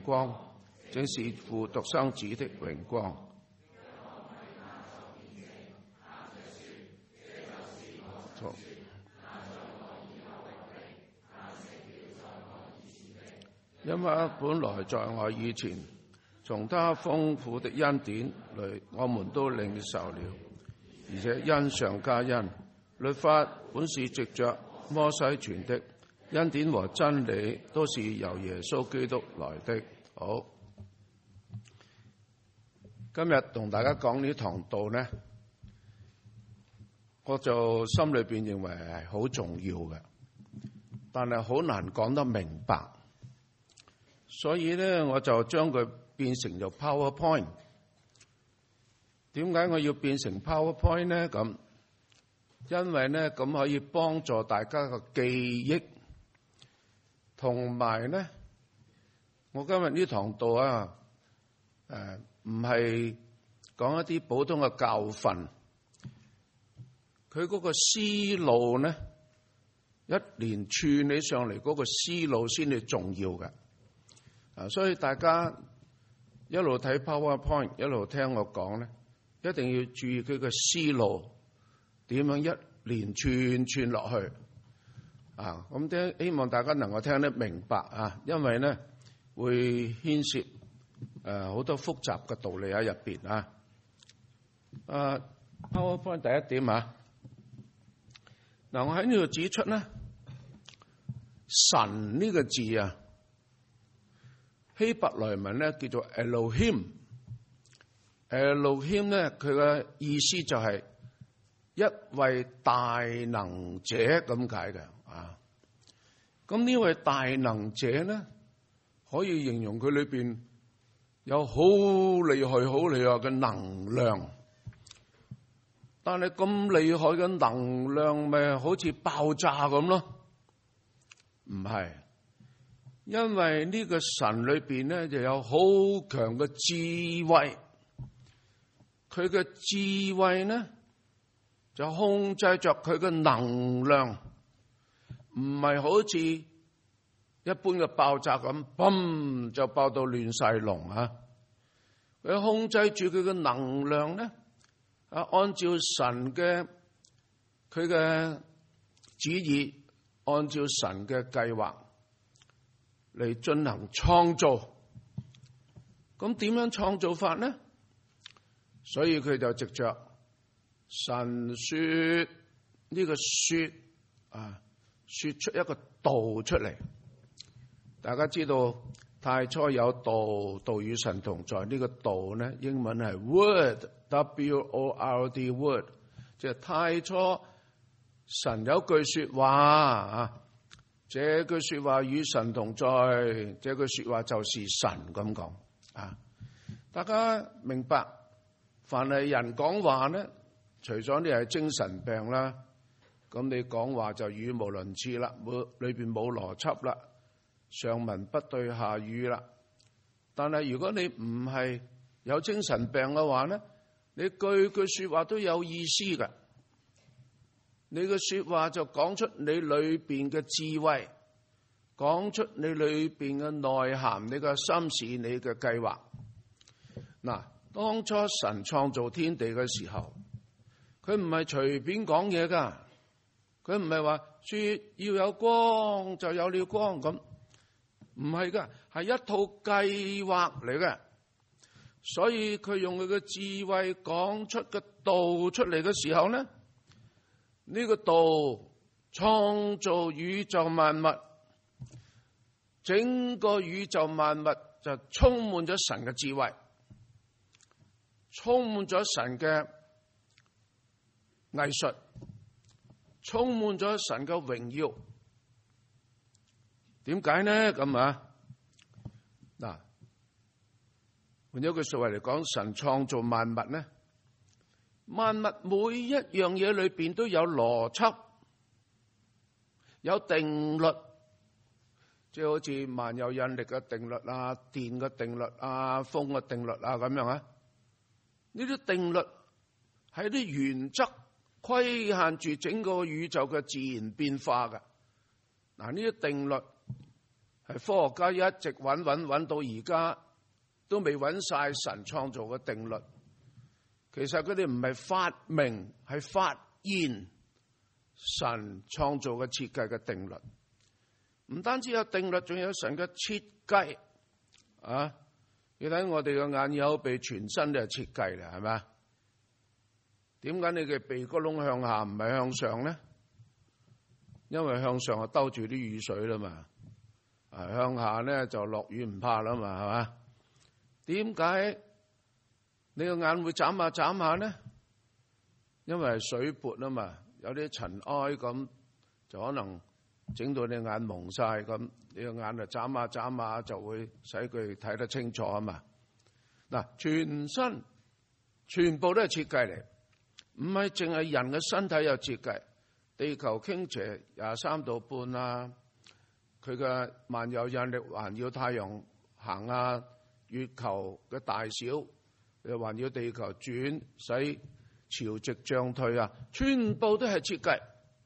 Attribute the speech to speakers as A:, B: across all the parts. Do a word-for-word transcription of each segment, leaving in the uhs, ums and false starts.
A: 光，正是父獨生子的榮光。因為本來在我以前，從他豐富的恩典裏，我們都領受了，而且恩上加恩。律法本是藉着摩西傳的，恩典和真理都是由耶穌基督來的。好，今日同大家講呢堂道呢，我就心裏邊認為係好重要嘅，但係好難講得明白。所以咧，我就將佢變成咗 PowerPoint。點解我要變成 PowerPoint 咧？咁因為咧，咁可以幫助大家嘅記憶，同埋咧，我今日呢堂道啊，誒唔係講一啲普通嘅教訓，佢嗰個思路咧，一連串起上嚟嗰個思路先係重要嘅。啊，所以大家一路睇 PowerPoint， 一路聽我講咧，一定要注意佢嘅思路點樣一連串串落去。啊，咁聽希望大家能夠聽得明白啊，因為咧會牽涉誒好多複雜嘅道理喺入邊啊。啊 ，PowerPoint 第一點啊，嗱，我喺呢度指出咧，神呢個字啊，希伯來文咧叫做 Elohim，Elohim 咧佢嘅意思就係一位大能者咁解嘅啊。咁呢位大能者咧，可以形容佢裏邊有好厲害、好厲害嘅能量。但係咁厲害嘅能量咪好似爆炸咁咯？唔係。因為呢個神裏邊咧就有好強嘅智慧，佢嘅智慧咧就控制着佢嘅能量，唔係好似一般嘅爆炸咁，嘣就爆到亂晒龍啊！佢控制住佢嘅能量咧，啊，按照神嘅佢嘅旨意，按照神嘅計劃嚟進行創造，咁點樣創造法呢？所以佢就藉着神說呢個說啊，說出一個道出嚟。大家知道太初有道，道與神同在。呢個道呢，英文係 word，W O R D word， 即係太初神有句說話啊。這句說話與神同在，這句說話就是神咁講啊！大家明白，凡係人講話咧，除咗你係精神病啦，咁你講話就語無倫次啦，冇裏邊冇邏輯啦，上文不對下語啦。但係如果你唔係有精神病嘅話咧，你句句說話都有意思嘅。你嘅說話就講出你裏邊嘅智慧，講出你裏邊嘅內涵，你嘅心事，你嘅計劃。嗱，當初神創造天地嘅時候，佢唔係隨便講嘢噶，佢唔係話說要有光就有了光咁，唔係噶，係一套計劃嚟嘅。所以佢用佢嘅智慧講出個道出嚟嘅時候呢，呢個道創造宇宙萬物，整個宇宙萬物就充滿咗神嘅智慧，充滿咗神嘅藝術，充滿咗神嘅榮耀。點解呢？咁啊，嗱，換咗句說話嚟講，神創造萬物呢，萬物每一樣嘢裏邊都有邏輯，有定律，即係好似萬有引力嘅定律啊、電嘅定律啊、風嘅定律啊咁樣啊。呢啲定律係啲原則規限住整個宇宙嘅自然變化嘅。嗱，呢啲定律係科學家一直揾揾揾到而家都未揾晒神創造嘅定律。其實佢哋唔係發明，係發現神創造嘅設計嘅定律。唔單止有定律，仲有神嘅設計啊！你睇我哋嘅眼耳口鼻全身都係設計啦，係咪？點解你嘅鼻哥窿向下唔係向上咧？因為向上係兜住啲雨水啦嘛，啊向下咧就落雨唔怕啦嘛，係嘛？點解你個眼會眨下眨下咧？因為係水潑啊嘛，有啲塵埃咁就可能整到你眼蒙晒，咁你個眼就眨下眨下就會使佢睇得清楚啊嘛。嗱，全身全部都係設計嚟，唔係淨係人嘅身體有設計。地球傾斜廿三度半啊，佢嘅萬有引力環繞太陽行啊，月球嘅大小又環繞地球轉，使潮汐漲退啊，全部都係設計。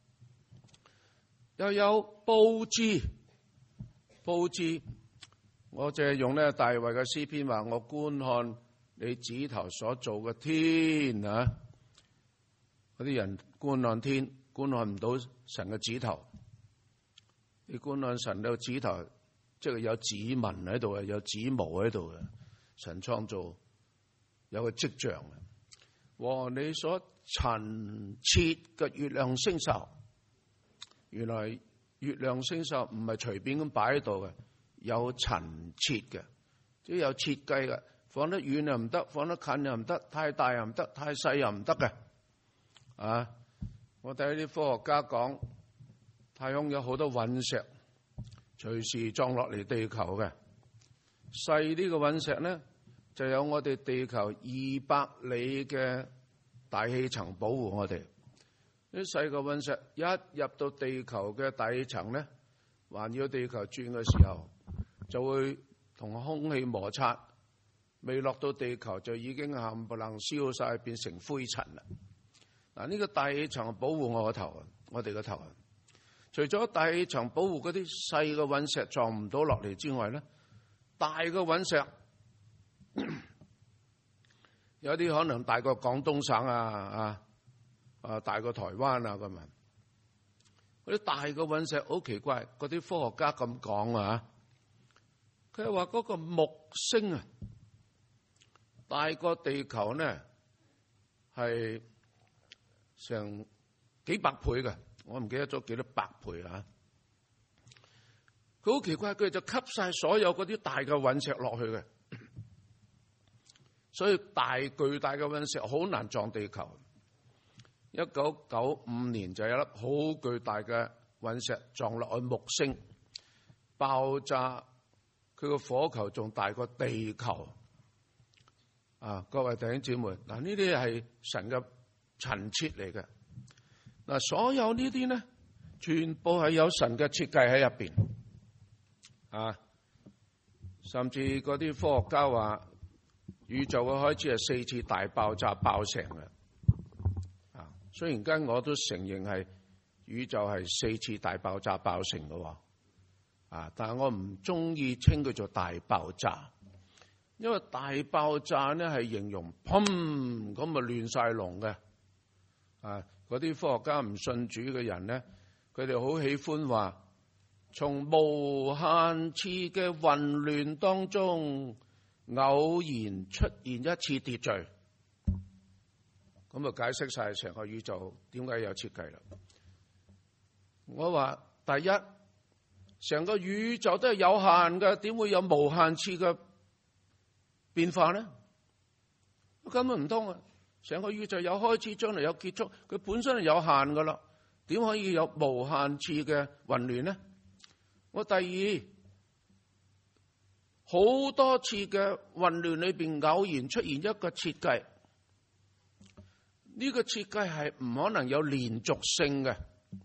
A: 又有佈置，佈置，我淨係用咧大衛嘅詩篇話：我觀看你指頭所造嘅天啊！嗰啲人觀看天，觀看唔到神嘅指頭。你觀看神嘅指頭，即係有指紋喺度啊，有指模喺度嘅。神創造有個跡象嘅。和你所陳設嘅月亮星宿。原來月亮星宿唔係隨便咁擺喺度嘅，有陳設嘅，即係有設計嘅。放得遠又唔得，放得近又唔得，太大又唔得，太細又唔得嘅。啊！我睇啲科學家講，太空有好多隕石，隨時撞落嚟地球嘅。細啲嘅隕石咧，就有我哋地球二百里嘅大氣層保護我哋。啲細個隕石一入到地球嘅底層咧，環繞地球轉嘅時候，就會同空氣摩擦，未落到地球就已經冚唪唥燒晒，變成灰塵啦。嗱，呢個大氣層保護我個頭啊，我哋個頭啊。除咗大氣層保護嗰啲細嘅隕石撞唔到落嚟之外咧，大嘅隕石有啲可能大過廣東省啊啊！啊，大過台灣啊咁啊！嗰啲大嘅隕石好奇怪，嗰啲科學家咁講啊，佢係話嗰個木星啊，大過地球呢係成幾百倍嘅，我唔記得咗幾多百倍啊！佢好奇怪，佢就吸晒所有嗰啲大嘅隕石落去嘅，所以大巨大嘅隕石好難撞地球。一九九五年就有一粒好巨大嘅隕石撞落去木星，爆炸，佢個火球仲大過地球。啊，各位弟兄姊妹，嗱呢啲係神嘅陳設嚟嘅。嗱，所有呢啲咧，全部係有神嘅設計喺入邊。啊，甚至嗰啲科學家話，宇宙嘅開始係四次大爆炸爆成嘅。雖然間我都承認係宇宙係四次大爆炸爆成嘅喎，啊！但係我唔中意稱佢做大爆炸，因為大爆炸咧係形容砰咁啊亂晒龍嘅，啊！嗰啲科學家唔信主嘅人咧，佢哋好喜歡話，從無限次嘅混亂當中偶然出現一次秩序。咁就解釋晒成個宇宙點解有設計啦。我話第一，成個宇宙都係有限嘅，點會有無限次嘅變化咧？根本唔通啊！成個宇宙有開始，將來有結束，佢本身係有限噶啦，點可以有無限次嘅混亂咧？我第二，好多次嘅混亂裏邊偶然出現一個設計。呢個設計係唔可能有連續性嘅，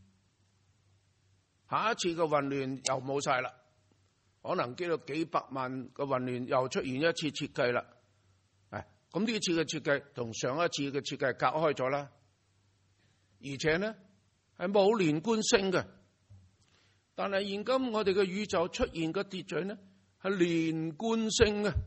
A: 下一次嘅混亂又冇晒啦，可能經過幾百萬嘅混亂又出現一次設計啦，誒，咁呢次嘅設計同上一次嘅設計隔開咗啦，而且咧係冇連貫性嘅。 但係現今我哋嘅宇宙出現嘅秩序呢，係連貫性嘅。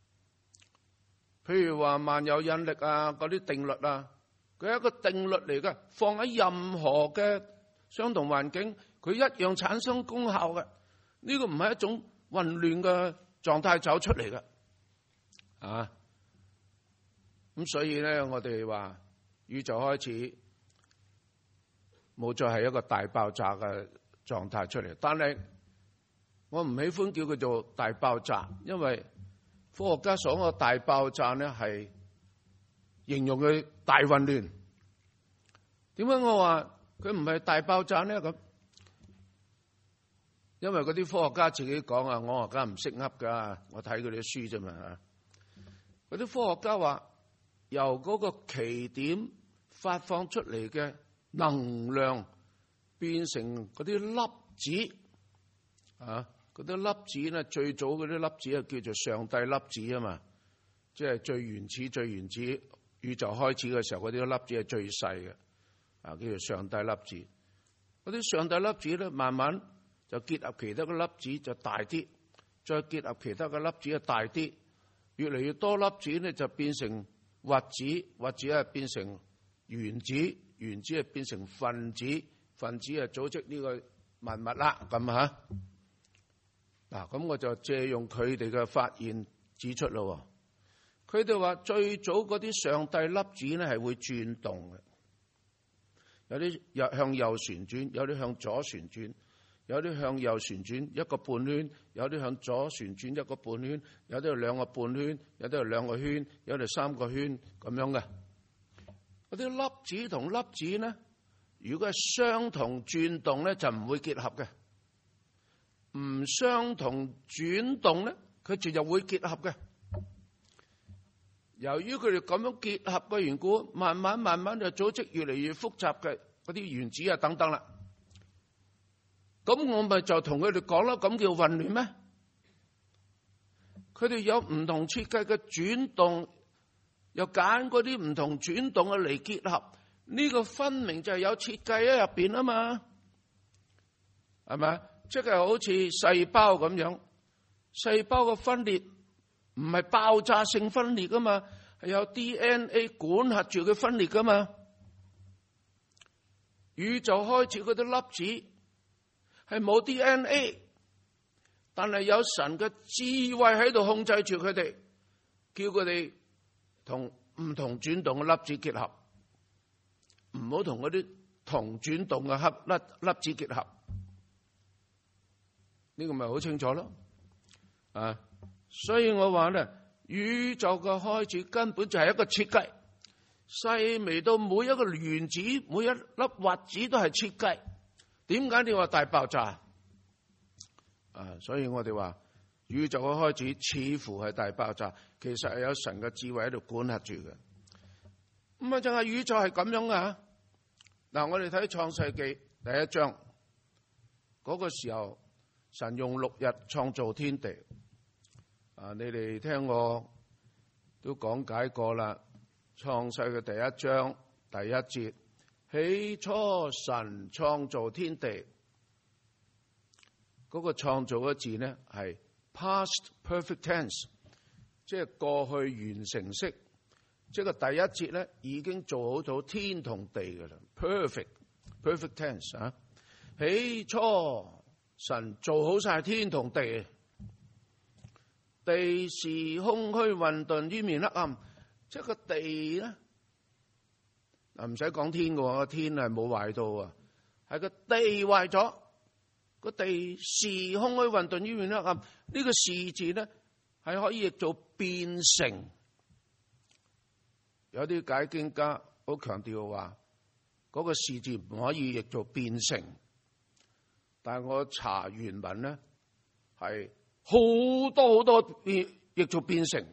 A: 譬如話萬有引力啊，嗰啲定律啊，佢係一個定律嚟嘅，放喺任何嘅相同環境，佢一樣產生功效嘅。呢個唔係一種混亂嘅狀態走出嚟嘅，啊！咁所以咧，我哋話宇宙開始冇再係一個大爆炸嘅狀態出嚟，但係我唔喜歡叫佢做大爆炸，因為科學家所講嘅大爆炸咧係形容佢大混亂。點解我話佢唔係大爆炸咧？咁因為嗰啲科學家自己講啊，我而家唔識噏噶，我睇佢哋書啫嘛。嗰啲科學家話，由嗰個奇點發放出嚟嘅能量變成嗰啲粒子啊。嗰啲粒子咧，最早嗰啲粒子啊叫做上帝粒子啊嘛，即係最原始、最原始宇宙開始嘅時候，嗰啲粒子係最細嘅，啊叫做上帝粒子。嗰啲上帝粒子咧，慢慢就結合其他嘅粒子就大啲，再結合其他嘅粒子就大啲，越嚟越多粒子咧就變成核子，核子啊變成原子，原子啊變成分子，分子啊組織呢個萬物啦，咁吓。嗱，咁我就借用佢哋嘅發現指出咯。佢哋話最早嗰啲上帝粒子咧係會轉動嘅，有啲右向右旋轉，有啲向左旋轉，有啲向右旋轉一個半圈，有啲向左旋轉一個半圈，有啲係兩個半圈，有啲係兩個圈，有啲係三個圈咁樣嘅。嗰啲粒子同粒子咧，如果係相同轉動咧，就唔會結合嘅。唔相同轉動咧，佢就就會結合嘅。由於佢哋咁樣結合嘅緣故，慢慢慢慢就組織越嚟越複雜嘅嗰啲原子啊等等啦。咁我咪就同佢哋講啦，咁叫混亂咩？佢哋有唔同設計嘅轉動，又揀嗰啲唔同轉動嘅嚟結合，呢個分明就係有設計喺入邊啊嘛，係咪？即係好似細胞咁樣，細胞嘅分裂唔係爆炸性分裂噶嘛，係有 D N A 管轄住佢分裂噶嘛。宇宙開始嗰啲粒子係冇 D N A， 但係有神嘅智慧喺度控制住佢哋，叫佢哋同唔同轉動嘅粒子結合，唔好同嗰啲同轉動嘅粒粒粒子結合。呢個咪好清楚咯，啊！所以我話咧，宇宙嘅開始根本就係一個設計，細微到每一個原子、每一粒核子都係設計。點解你話大爆炸？啊！所以我哋話宇宙嘅開始似乎係大爆炸，其實係有神嘅智慧喺度管轄住嘅。咁啊，就係宇宙係咁樣啊！嗱，我哋睇創世記第一章嗰個時候。神用六日創造天地，啊！你哋聽我都講解過啦。創世嘅第一章第一節，起初神創造天地，嗰、那個創造嘅字呢係 past perfect tense， 即係過去完成式，即係個第一節呢已經做好咗天同地㗎啦。perfect perfect tense 啊！起初。神做好晒天同地，地是空虛混沌，淵面黑暗。即係個地咧，嗱唔使講天嘅，個天係冇壞到啊，係個地壞咗。個地是空虛混沌，淵面黑暗。呢、這個是字咧係可以譯做變成。有啲解經家好強調話，嗰、那個是字唔可以譯做變成。但係我查原文咧，係好多好多變譯做變成，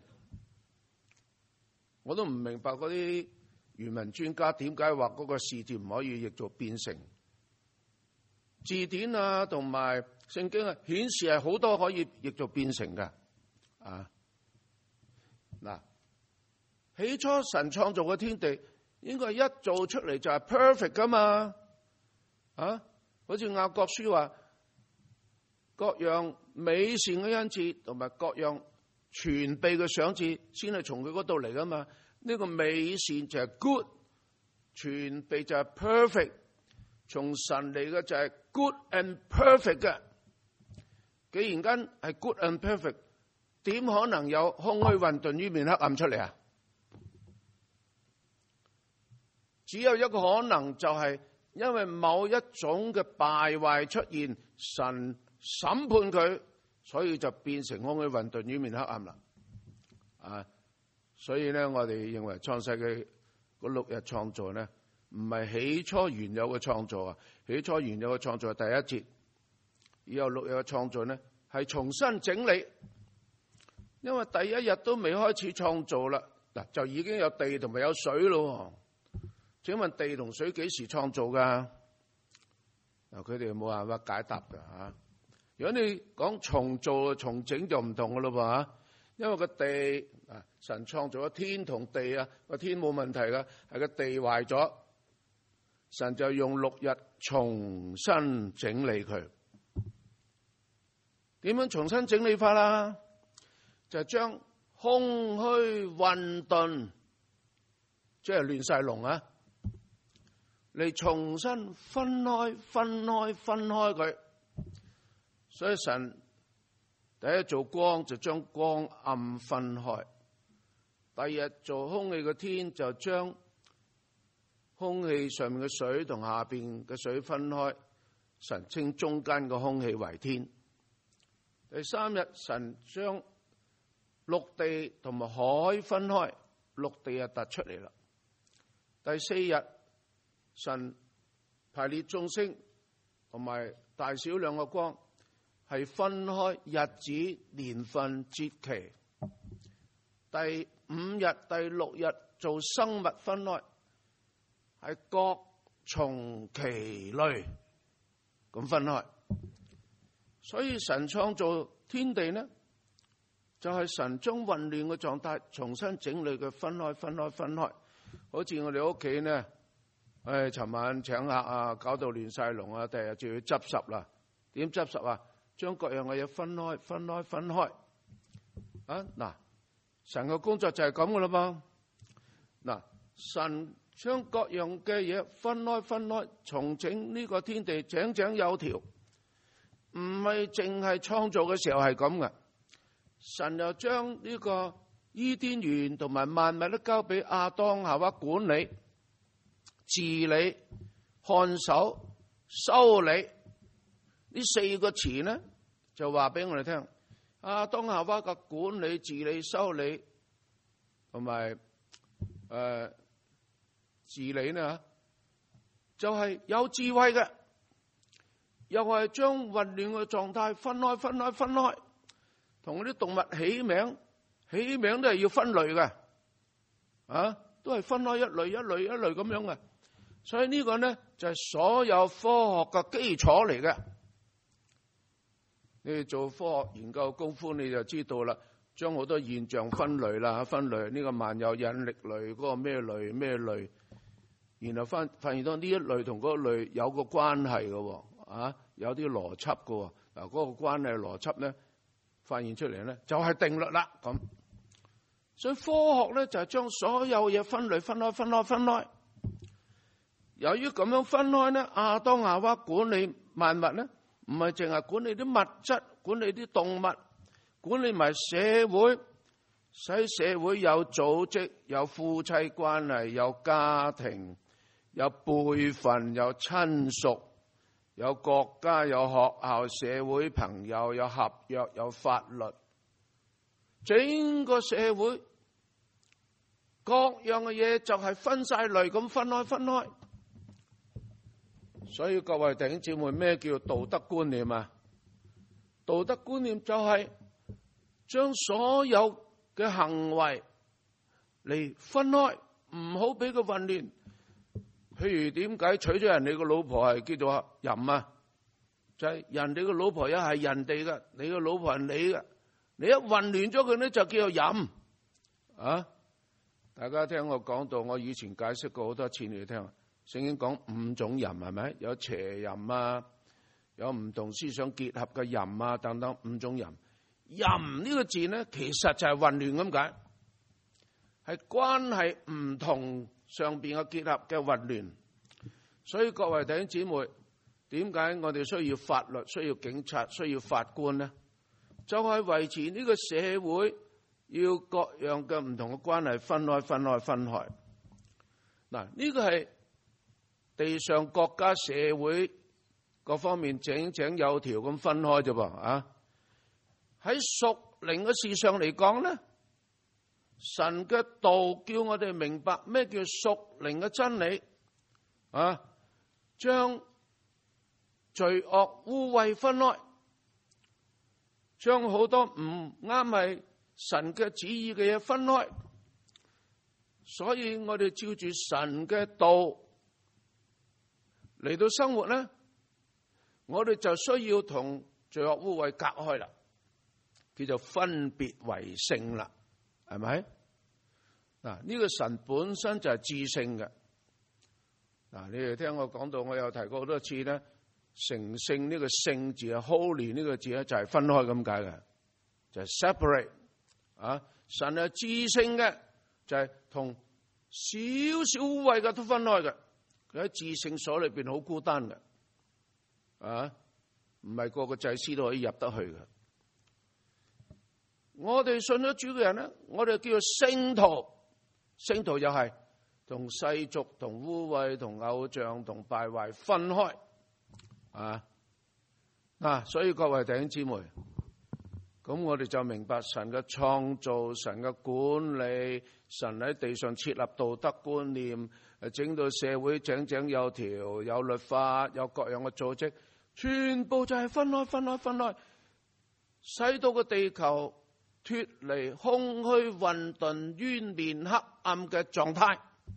A: 我都唔明白嗰啲原文專家點解話嗰個是字唔可以譯做變成。字典啊同埋聖經啊顯示係好多可以譯做變成嘅。啊，嗱，起初神創造嘅天地應該係一做出嚟就係 perfect 噶嘛，啊？好似雅各書話， 各樣美善嘅恩賜同埋各樣全備嘅賞賜，先係從佢嗰度嚟噶嘛？呢、這個美善就係 good， 全備就係 perfect， 從神嚟嘅就係 good and perfect 嘅。既然間係 good and perfect， 點可能有空虛混沌於面黑暗出嚟啊？只有一個可能，就係因為某一種嘅敗壞出現，神審判佢，所以就變成空虛混沌於面黑暗啦。啊，所以咧，我哋認為創世記嗰六日創造咧，唔係起初原有嘅創造啊，起初原有嘅創造係第一節，以後六日嘅創造咧係重新整理，因為第一日都未開始創造啦，嗱就已經有地同埋有水咯。請問地同水幾時創造噶？嗱，佢哋冇辦法解答噶吓。如果你講重造重整就唔同噶咯噃吓，因為個地啊，神創造咗天同地啊，個天冇問題噶，係個地壞咗，神就用六日重新整理佢。點樣重新整理法啦？就係將空虛混沌，即係亂晒龍啊！嚟重新分開、分開、分開佢，所以神第一做光就將光暗分開，第二日做空氣嘅天就將空氣上面嘅水同下邊嘅水分開，神稱中間嘅空氣為天。第三日神將陸地同埋海分開，陸地就突出嚟啦。第四日神排列眾星同埋大小兩個光，係分開日子、年份、節期。第五日、第六日做生物分開，係各從其類咁分開。所以神創造天地呢，就係、是、神將混亂嘅狀態重新整理佢，分開、分開、分開。好似我哋屋企呢。誒，尋晚請客啊，搞到亂晒龍啊！第日就要執拾啦。點執拾啊？將各樣嘅嘢分開、分開、分開。啊，嗱，神嘅工作就係咁噶啦噃。嗱，神將各樣嘅嘢分開、分開，重整呢個天地井井有條。唔係淨係創造嘅時候係咁嘅。神又將呢個伊甸園同埋萬物都交俾亞當夏娃管理、治理、看守、修理，呢四個詞呢，就話俾我哋聽。亞當夏娃嘅管理、治理、修理同埋誒治理呢，就係、是、有智慧嘅，又係將混亂嘅狀態分開、分開、分開，同嗰啲動物起名，起名都係要分類嘅，啊，都係分開一類一類一類咁樣嘅。所以呢個呢就係、是、所有科學嘅基礎嚟嘅。你哋做科學研究功夫，你就知道啦。將好多現象分類啦，分類呢個萬有引力類，嗰個咩類咩類，然後發發現到呢一類同嗰個類有個關係嘅，啊，有啲邏輯嘅。嗱，嗰個關係邏輯咧，發現出嚟咧就係定律啦。咁，所以科學咧就係將所有嘢分類、分開、分開、分開。由於咁樣分開咧，亞當夏娃管理萬物咧，唔係淨係管理啲物質，管理啲動物，管理埋社會，使社會有組織、有夫妻關係、有家庭、有輩份、有親屬、有國家、有學校、社會朋友、有合約、有法律，整個社會各樣嘅嘢就係分晒類咁分開分開。所以各位弟兄姊妹，咩叫道德觀念啊？道德觀念就係將所有嘅行為嚟分開，唔好俾佢混亂。譬如點解娶咗人哋個老婆係叫做淫啊？就係、是、人哋個老婆又係人哋嘅，你個老婆係你嘅，你一混亂咗佢咧就叫做淫啊！大家聽我講到，我以前解釋過好多次，你哋聽。聖經講五種淫係咪？有邪淫啊， 有唔同思想結合嘅淫啊等等五種淫。淫呢個字咧，其實就係混亂咁解，係關係唔同上邊嘅結合嘅混亂。所以各位弟兄姊妹，點解我哋需要法律、需要警察、需要法官呢？就係維持呢個社會要各樣嘅唔同嘅關係分開、分開、分開。嗱，呢個係地上國家社會各方面井井有條咁分開啫噃啊！喺屬靈嘅事上嚟講咧，神嘅道叫我哋明白咩叫屬靈嘅真理啊，將罪惡污穢分開，將好多唔啱係神嘅旨意嘅嘢分開。所以我哋照住神嘅道嚟到生活咧，我哋就需要同罪惡污穢隔開啦，叫做分別為聖啦，係咪？嗱，呢個神本身就係至聖嘅。嗱，你哋聽我講到，我有提過好多次咧，成聖呢個聖字啊 ，holy 呢個字咧就係分開咁解嘅，就係、是、separate 啊。神係至聖嘅，就係同少少污穢嘅都分開嘅。佢喺至聖所裏邊好孤單嘅，啊，唔係個個祭司都可以入得去嘅。我哋信咗主嘅人咧，我哋叫做聖徒，聖徒又係同世俗、同污穢、同偶像、同敗壞分開，啊，嗱，所以各位弟兄姊妹，咁我哋就明白神嘅創造、神嘅管理、神喺地上設立道德觀念，誒，整到社會井井有條，有律法，有各樣嘅組織，全部就係分開、分開、分開，使到個地球脫離空虛、混沌、淵面、黑暗嘅狀態。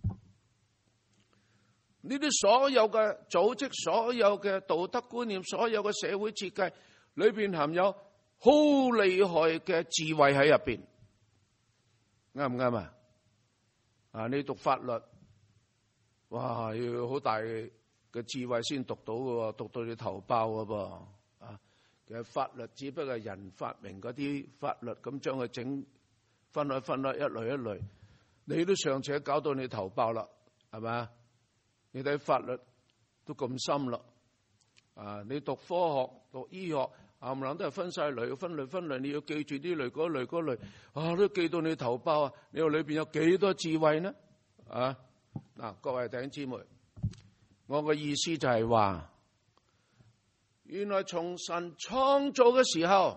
A: 呢啲所有嘅組織、所有嘅道德觀念、所有嘅社會設計裏邊含有好厲害嘅智慧喺入邊，啱唔啱啊？啊，你讀法律，哇，要好大嘅智慧先讀到嘅，讀到你頭爆嘅噃。啊，其實法律只不過係人發明嗰啲法律，咁將佢整分開分開，一類一類，你都尚且搞到你頭爆啦，係咪？你睇法律都咁深啦，啊！你讀科學、讀醫學，冚唪唥都係分晒類，分類分類，你要記住啲類嗰類嗰類，啊！都記到你頭爆啊！你話裏邊有幾多智慧呢？啊！嗱，各位弟兄姊妹，我嘅意思就係話，原來從神創造嘅時候，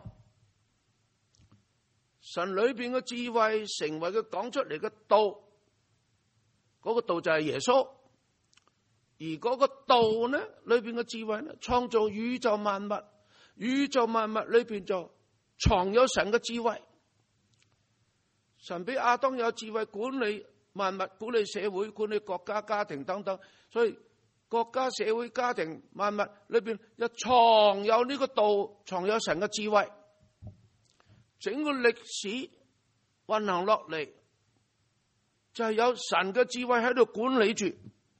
A: 神裏邊嘅智慧成為佢講出嚟嘅道，嗰個道就係耶穌。而嗰個道呢，裏邊嘅智慧呢，創造宇宙萬物，宇宙萬物裏邊就藏有神嘅智慧。神俾亞當有智慧管理萬物、管理社會、管理國家、家庭等等，所以國家、社會、家庭、萬物裏邊又藏有呢個道，藏有神嘅智慧。整個歷史運行落嚟，就係有神嘅智慧喺度管理住。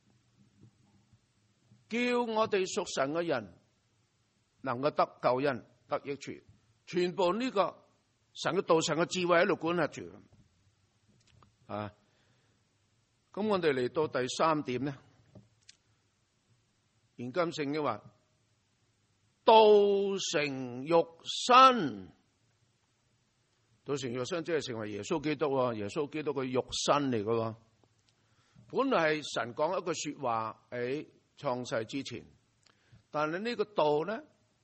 A: 叫我哋屬神嘅人能夠得救恩、得益處，全部呢個神嘅道、神嘅智慧喺度管轄住啊！咁我哋嚟到第三點咧，現今聖經話道成肉身，道成肉身即係成為耶穌基督啊！耶穌基督嘅肉身嚟噶，本來係神講一句說話喺創世之前，但係呢個道咧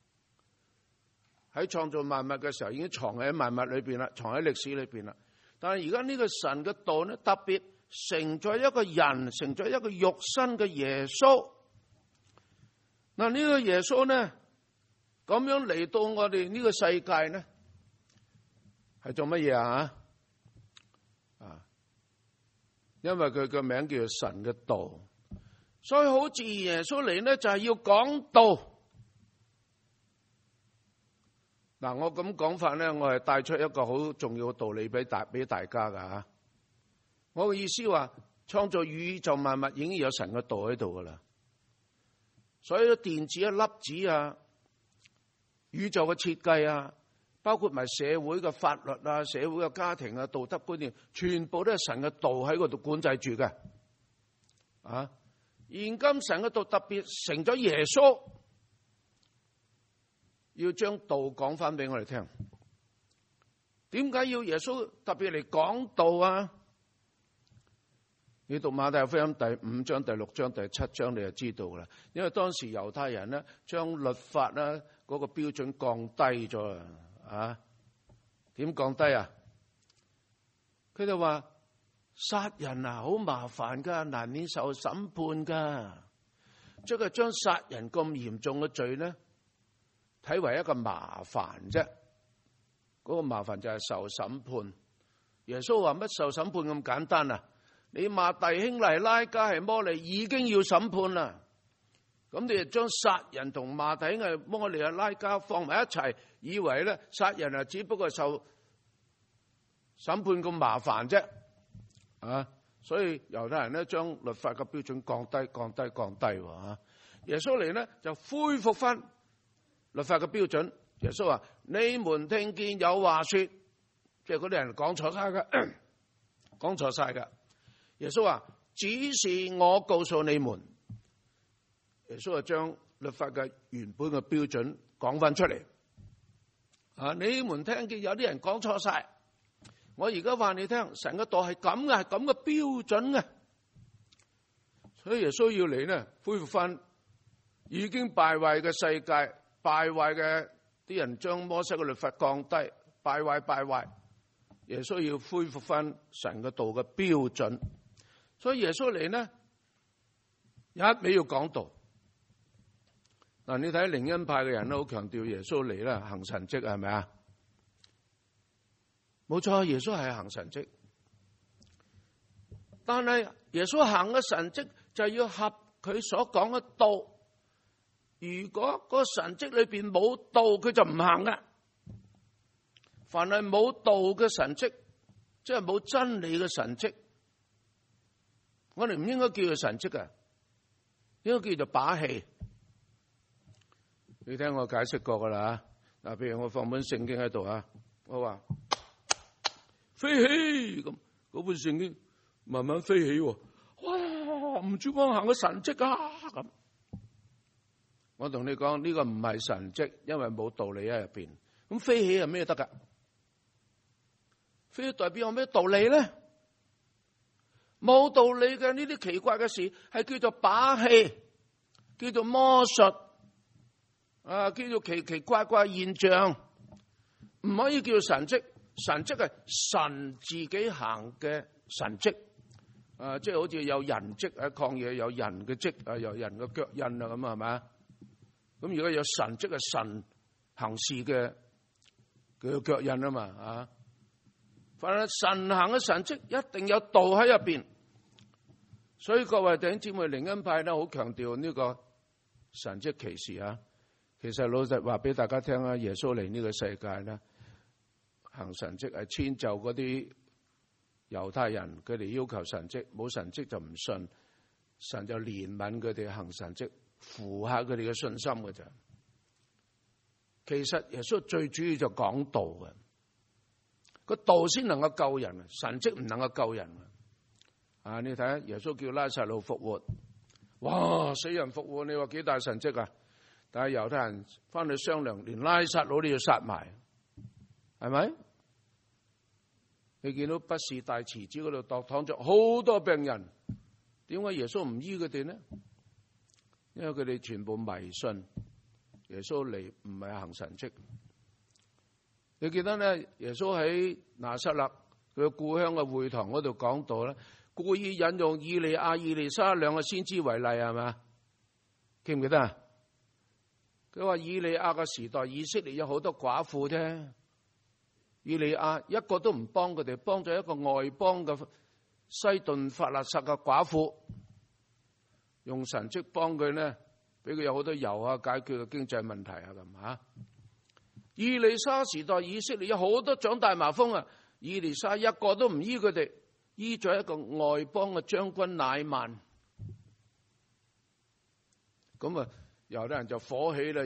A: 喺創造萬物嘅時候已經藏喺萬物裏邊啦，藏喺歷史裏邊啦。但係而家呢個神嘅道咧，特別成咗一個人，成咗一個肉身嘅耶穌。嗱，呢個耶穌咧咁樣嚟到我哋呢個世界咧，係做乜嘢啊？啊，因為佢嘅名叫做神嘅道。所以好自然，耶穌嚟呢就係要講道。嗱，我咁講法咧，我係帶出一個好重要嘅道理俾大俾大家噶吓。我嘅意思話，創造宇宙萬物已經有神嘅道喺度噶啦。所以電子啊、粒子啊、 宇宙嘅設計啊，包括埋社會嘅法律啊、社會嘅家庭啊、道德觀念，全部都係神嘅道喺嗰度管制住嘅。啊，現今神嘅道特別成咗耶穌，要將道講翻俾我哋聽。點解要耶穌特別嚟講道啊？你讀馬太福音第五章、第六章、第七章，你就知道啦。因為當時猶太人咧，將律法咧嗰個標準降低咗啦。啊，點降低啊？佢哋話殺人啊，好麻煩噶，難免受審判噶。即係將殺人咁嚴重嘅罪咧，睇為一個麻煩啫。嗰個麻煩就係受審判。耶穌話乜受審判咁簡單啊？你罵弟兄嚟拉加係魔利，已經要審判啦。咁你就將殺人同罵弟兄係魔利啊拉加放埋一齊，以為咧殺人啊只不過受審判咁麻煩啫。啊，所以猶太人咧將律法嘅標準降低、降低、降低喎。啊，耶穌嚟咧就恢復翻律法嘅標準。耶穌話：你們聽見有話說，即係嗰啲人講錯晒噶，講錯晒噶。耶穌話：只是我告訴你們，耶穌就將律法嘅原本嘅標準講翻出嚟。啊，你們聽見有啲人講錯晒，我而家話你聽，神嘅道係咁嘅，係咁嘅標準嘅。所以耶穌要嚟呢，恢復翻已經敗壞嘅世界，敗壞嘅。啲人將摩西嘅律法降低，敗壞敗壞，耶穌要恢復翻神嘅道嘅標準。所以耶穌嚟呢，一味要講道。嗱，你睇靈恩派嘅人都好強調耶穌嚟啦，行神蹟係咪啊？冇錯，耶穌係行神蹟，但係耶穌行嘅神蹟就要合佢所講嘅道。如果嗰個神蹟裏邊冇道，佢就唔行噶。凡係冇道嘅神蹟，即係冇真理嘅神蹟，我哋唔應該叫做神蹟噶，應該叫做把戲。你聽我解釋過噶啦，嗱，譬如我放本聖經喺度啊，我話飛起咁，嗰本聖經慢慢飛起，哇，唔知我行個神蹟啊咁。我同你講呢個唔係神蹟，因為冇道理喺入邊。咁飛起係咩得噶？飛起代表有咩道理咧？冇道理嘅呢啲奇怪嘅事係叫做把戲，叫做魔術，啊，叫做奇奇怪怪現象，唔可以叫做神蹟。神蹟係神自己行嘅神蹟，啊，即係好似有人蹟喺曠野有人嘅蹟啊，有人嘅腳印啊，咁啊，係咪？咁如果有神蹟係神行事嘅佢嘅腳印啊嘛，啊！凡係神行嘅神蹟，一定有道喺入邊。所以各位弟兄姊妹，靈恩派咧好強調呢個神蹟奇事啊。其實老實話俾大家聽啊，耶穌嚟呢個世界咧行神蹟係遷就嗰啲猶太人，佢哋要求神蹟，冇神蹟就唔信，神就憐憫佢哋行神蹟。扶下佢哋嘅信心嘅啫。其實耶穌最主要就講道嘅，個道先能夠救人，神蹟唔能夠救人啊！你睇下耶穌叫拉撒路復活，哇！死人復活，你話幾大神蹟啊？但係猶太人翻去商量，連拉撒路都要殺埋，係咪？你見到畢士大池子嗰度度躺着好多病人，點解耶穌唔醫佢哋呢？因為佢哋全部迷信耶穌嚟唔係行神蹟。你記得咧，耶穌喺拿撒勒佢嘅故鄉嘅會堂嗰度講道咧，故意引用以利亞、以利沙兩個先知為例，係嘛？記唔記得啊？佢話以利亞嘅時代，以色列有好多寡婦啫，以利亞一個都唔幫佢哋，幫咗一個外邦嘅西頓法勒撒嘅寡婦。用神蹟幫佢咧，俾佢有好多油啊，解決個經濟問題啊，咁吓。以利沙時代以色列有好多長大麻風啊，以利沙一個都唔醫佢哋，醫咗一個外邦嘅將軍乃縵。咁啊，有啲人就火起啦，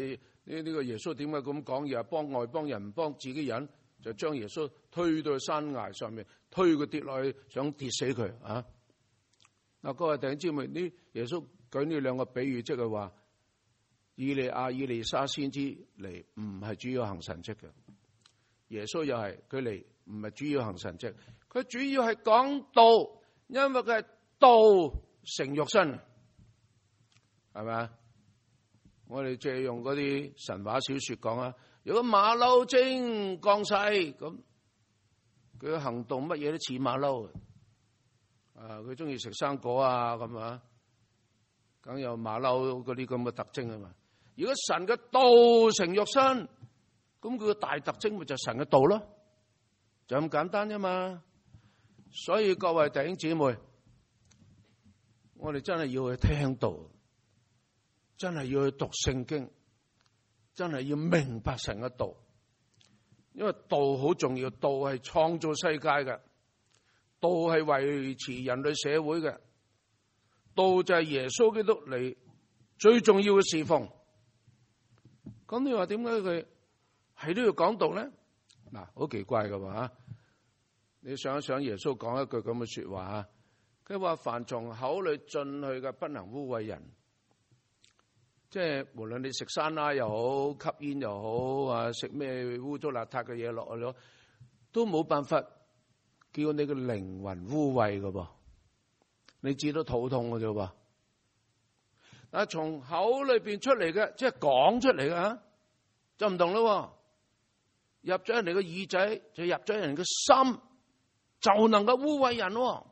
A: 呢呢個耶穌點解咁講嘢？幫外邦人唔幫自己人，就將耶穌推到山崖上面，推佢跌落去，想跌死佢啊！嗱，各位弟兄姊妹，呢耶穌舉呢兩個比喻，即係話以利亞、以利沙先知嚟唔係主要行神蹟嘅，耶穌又係佢嚟唔係主要行神蹟，佢主要係講道，因為佢係道成肉身，係咪啊？我哋借用嗰啲神話小說講啊，如果馬騮精降世咁，佢嘅行動乜嘢都似馬騮。啊！佢中意食生果啊，咁啊，梗有馬騮嗰啲咁嘅特徵啊嘛。如果神嘅道成肉身，咁佢嘅大特徵咪就係神嘅道咯，就咁簡單啫嘛。所以各位弟兄姊妹，我哋真係要去聽道，真係要去讀聖經，真係要明白神嘅道，因為道好重要，道係創造世界嘅。道係維持人類社會嘅，道就係耶穌基督嚟最重要嘅侍奉。咁你話點解佢係都要講道咧？嗱，好奇怪噶吓！你想一想，耶穌講一句咁嘅說話，佢話凡從口裏進去嘅，不能污穢人。即係無論你食山楂又好，吸煙又好，啊食咩污糟邋遢嘅嘢落去咯，都冇辦法叫你嘅靈魂污穢㗎噃，你至到肚痛㗎啫噃。但係從口裏邊出嚟嘅，即係講出嚟嘅，就唔同咯。入咗人哋嘅耳仔，就入咗人嘅心，就能夠污穢人。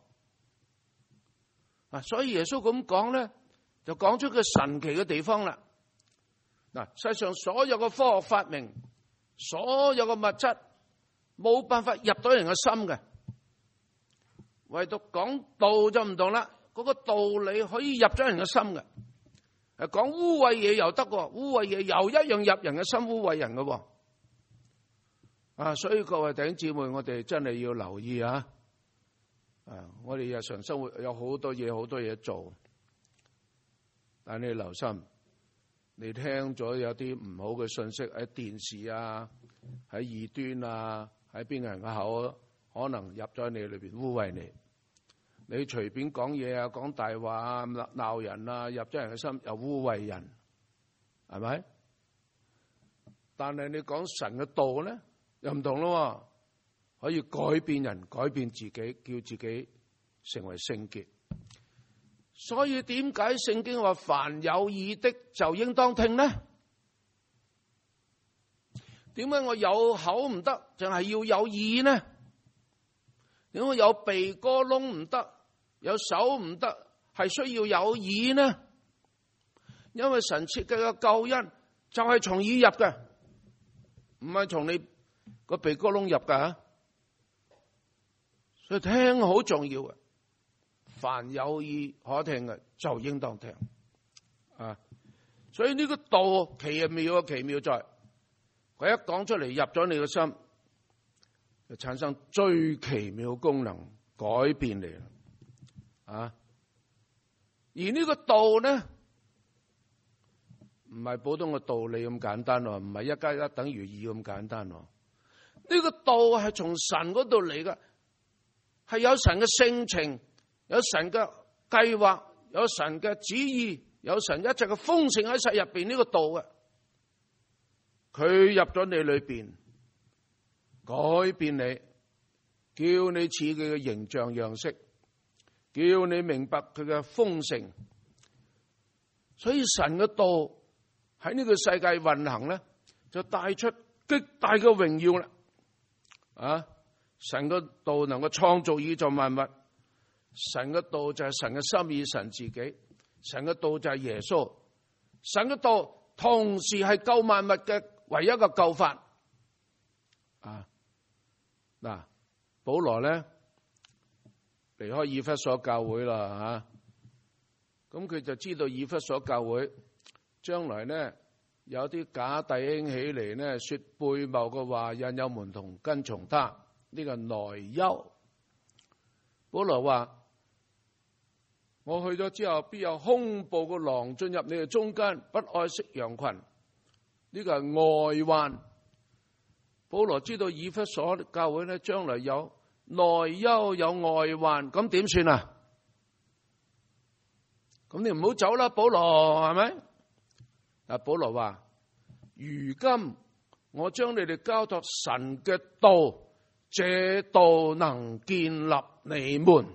A: 嗱，所以耶穌咁講咧，就講出個神奇嘅地方啦。嗱，世上所有嘅科學發明，所有嘅物質，冇辦法入到人嘅心嘅。唯獨講道就唔同啦，嗰個道理可以入咗人嘅心嘅。誒，講污穢嘢又得喎，污穢嘢又一樣入人嘅心，污穢人嘅。啊，所以各位弟兄姊妹，我哋真係要留意啊！啊，我哋日常生活有好多嘢，好多嘢做，但你留心，你聽咗有啲唔好嘅信息喺電視啊，喺異端啊，喺邊個人嘅口，可能入咗你裏邊污穢你。你隨便講嘢啊，講大話啊，鬧人啊，入咗人嘅心又污穢人，係咪？但係你講神嘅道咧，又唔同咯，可以改變人，改變自己，叫自己成為聖潔。所以點解聖經話凡有耳的就應當聽呢？點解我有口唔得，淨係要有耳呢？點解我有鼻哥窿唔得，有手唔得，係需要有耳呢？因為神設計嘅救恩就係從耳入嘅，唔係從你個鼻哥窿入噶。所以聽好重要嘅，凡有耳可聽嘅就應當聽啊！所以呢個道奇妙嘅奇妙在，佢一講出嚟入咗你個心，就產生最奇妙嘅功能，改變你啊！而呢個道呢，唔係普通嘅道理咁簡單喎，唔係一加一等於二咁簡單喎。呢個道係從神嗰度嚟嘅，係有神嘅性情，有神嘅計劃，有神嘅旨意，有神一切嘅豐盛喺世入邊呢個道嘅，佢入咗你裏邊，改變你，叫你似佢嘅形象樣式，叫你明白佢嘅豐盛。所以神嘅道喺呢個世界運行咧，就帶出極大嘅榮耀啦。啊！神嘅道能夠創造宇宙萬物，神嘅道就係神嘅心意，神自己，神嘅道就係耶穌，神嘅道同時係救萬物嘅唯一嘅救法。啊！嗱，保羅咧離開以弗所教會啦，吓，咁佢就知道以弗所教會將來咧有啲假弟兄起嚟咧，說悖謬嘅話，引誘門徒跟從他。呢個內憂，保羅話：我去咗之後，必有凶暴嘅狼進入你哋中間，不愛惜羊群。 呢個係外患。保羅知道以弗所教會咧將來有內憂有外患，咁點算啊？咁你唔好走啦，保羅係咪？啊，保羅話：如今我將你哋交託神嘅道，這道能建立你們，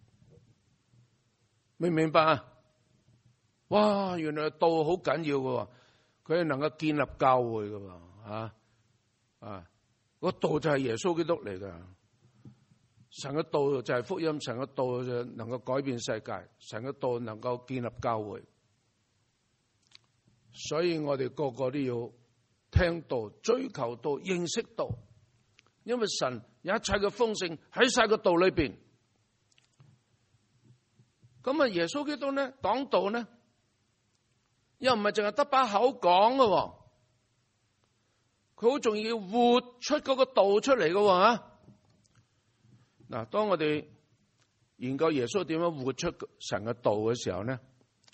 A: 明唔明白啊？哇！原來道好緊要嘅，佢係能夠建立教會嘅，啊啊！個道就係耶穌基督嚟嘅，神嘅道就係福音，神嘅道就能夠改變世界，神嘅道能夠建立教會。所以我哋個個都要聽道、追求道、認識道，因為神有一切嘅豐盛喺晒個道裏邊。咁啊，耶穌基督咧講道咧，又唔係淨係得把口講嘅，佢好重要活出嗰個道出嚟嘅吓。嗱，當我哋研究耶穌點樣活出神嘅道嘅時候咧，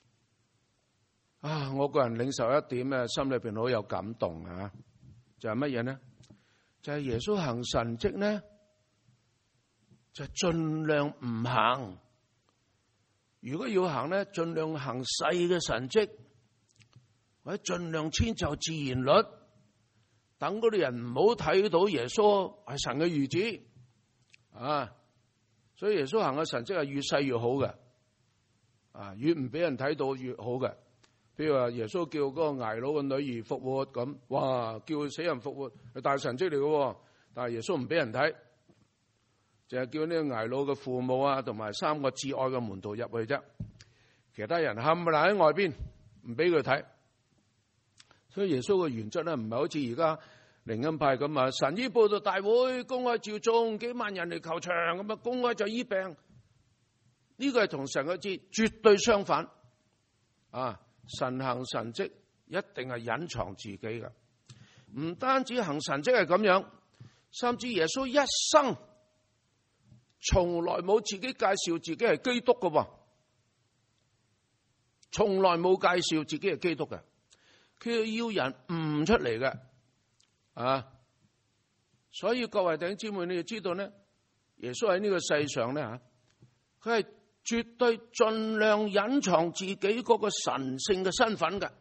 A: 啊，我個人領受一點咧，心裏邊好有感動啊！就係乜嘢呢？就係、是、耶穌行神蹟咧，就盡量唔行。如果要行咧，盡量行細嘅神蹟，或者盡量遷就自然律，等嗰啲人唔好睇到耶穌係神嘅兒子啊！所以耶穌行嘅神蹟係越細越好嘅，啊，越唔俾人睇到越好嘅。譬如話耶穌叫嗰個睚魯嘅女兒復活咁，哇！叫死人復活係大神蹟嚟嘅，但係耶穌唔俾人睇，淨係叫呢個睚魯嘅父母啊，同埋三個至愛嘅門徒入去啫，其他人冚唪唥喺外邊唔俾佢睇。所以耶穌嘅原則咧，唔係好似而家靈恩派咁啊，神醫佈道大會公開召眾幾萬人嚟球場咁啊，公開就醫病。呢個係同神嘅旨絕對相反啊！神行神蹟一定係隱藏自己嘅，唔單止行神蹟係咁樣，甚至耶穌一生從來冇自己介紹自己係基督嘅，從來冇介紹自己係基督嘅，佢要人悟出嚟嘅啊！所以各位弟兄姊妹，你要知道咧，耶穌喺呢個世上咧吓，佢係絕對盡量隱藏自己嗰個神聖嘅身份嘅，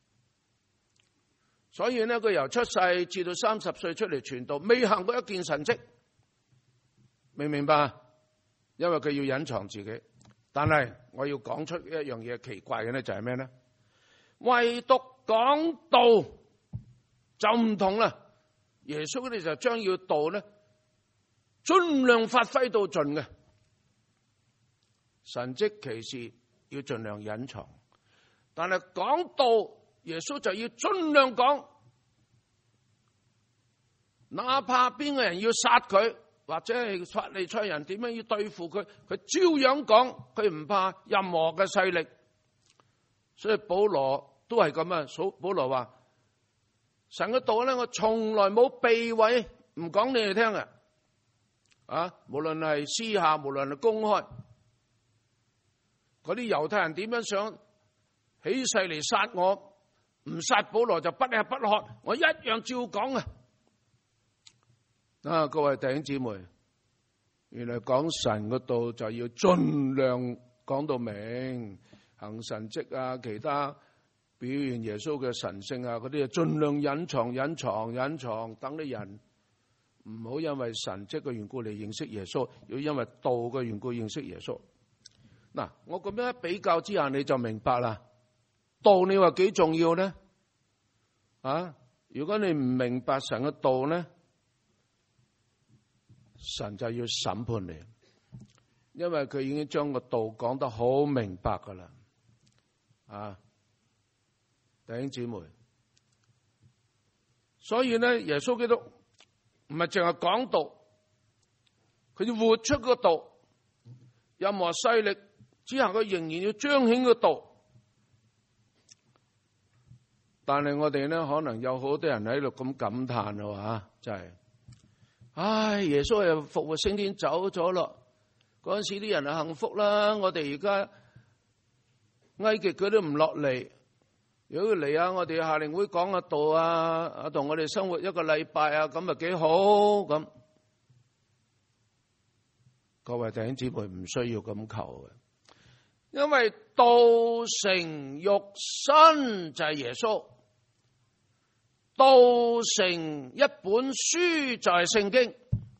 A: 所以呢，佢由出世至到三十歲出嚟傳道，未行過一件神蹟，明唔明白？因為佢要隱藏自己。但係我要講出一樣嘢奇怪嘅咧，就係咩咧？唯獨講道就唔同啦。耶穌佢哋就將要道咧，盡量發揮到盡嘅。神蹟奇事要盡量隱藏，但係講道耶穌就要盡量講，哪怕邊個人要殺佢，或者係法利賽人點樣要對付佢，佢照樣講，佢唔怕任何嘅勢力。所以保羅都係咁啊！數保羅話：神嘅道咧，我從來冇避諱，唔講你哋聽嘅。啊，無論係私下，無論係公開。嗰啲猶太人點樣想起勢嚟殺我，唔殺保羅就不吃不喝，我一樣照講啊！啊，各位弟兄姊妹，原來講神嘅道就要盡量講到明，行神蹟啊，其他表現耶穌嘅神聖啊，嗰啲啊盡量隱藏、隱藏、隱藏，等啲人唔好因為神蹟嘅緣故嚟認識耶穌，要因為道嘅緣故認識耶穌。嗱，我咁樣一比較之下，你就明白啦。道你話幾重要咧？啊，如果你唔明白神嘅道咧，神就要審判你，因為佢已經將個道講得好明白噶啦。啊，弟兄姊妹，所以咧，耶穌基督唔係淨係講道，佢要活出個道，任何勢力之下，佢仍然要彰顯個道。但係我哋咧，可能有好多人喺度咁感嘆咯，吓，真係，唉，耶穌又復活升天走咗咯。嗰陣時啲人係幸福啦，我哋而家埃及佢都唔落嚟， 如果佢嚟啊，我哋夏令會講下道啊，啊同我哋生活一個禮拜啊，咁咪幾好咁。各位弟兄姊妹唔需要咁求嘅，因為道成肉身就係耶穌，道成一本書就係聖經。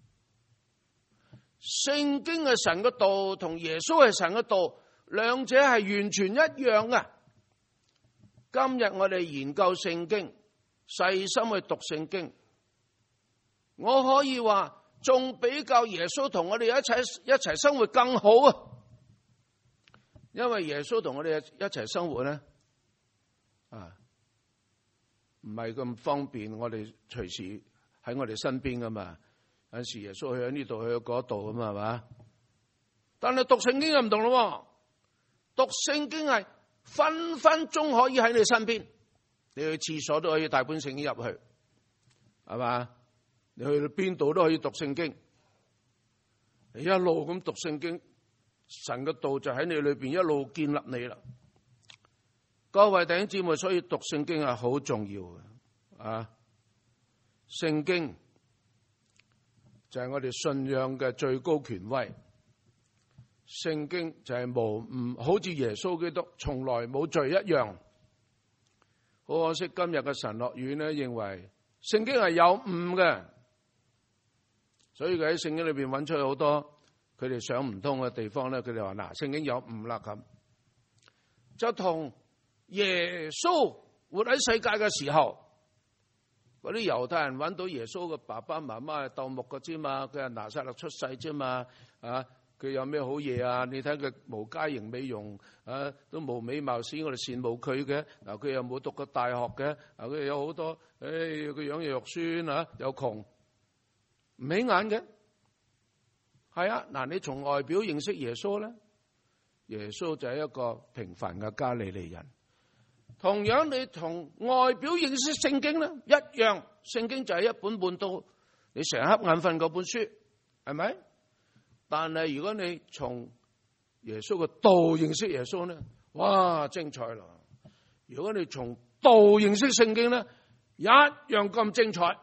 A: 聖經係神嘅道，同耶穌係神嘅道，兩者係完全一樣嘅。今日我哋研究聖經，細心去讀聖經，我可以話仲比較耶穌同我哋一齊一齊生活更好啊！因為耶穌同我哋一齊生活咧，啊，唔係咁方便，我哋隨時喺我哋身邊噶嘛。有陣時耶穌去喺呢度，去嗰度咁啊，係嘛？但係讀聖經又唔同咯，讀聖經係分分鐘可以喺你身邊，你去廁所都可以帶本聖經入去，係嘛？你去到邊度都可以讀聖經，你一路咁讀聖經，神嘅道就喺你裏邊一路建立你啦。各位弟兄姊妹，所以讀聖經係好重要嘅啊！聖經就係我哋信仰嘅最高權威，聖經就係無誤，好似耶穌基督從來冇罪一樣。好可惜今日嘅神學院咧，認為聖經係有誤嘅，所以佢喺聖經裏邊揾出好多佢哋想唔通嘅地方咧。佢哋話嗱，聖經有誤啦，咁就同耶穌活喺世界嘅時候，嗰啲猶太人揾到耶穌嘅爸爸媽媽係鬥木嘅啫嘛，佢係拿撒勒出世啫嘛，啊，佢有咩好嘢啊？你睇佢無佳形美容，啊，都無美貌使我哋羨慕佢嘅。嗱，佢又冇讀過大學嘅，嗱，佢有好多，誒，佢樣又肉酸啊，又窮，唔起眼嘅。係啊，嗱，你從外表認識耶穌咧，耶穌就係一個平凡嘅加利利人。同樣你從外表認識聖經咧，一樣，聖經就係一本半到你成日瞌眼瞓嗰本書，係咪？但係如果你從耶穌嘅道認識耶穌咧，哇，精彩啦！如果你從道認識聖經咧，一樣咁精彩。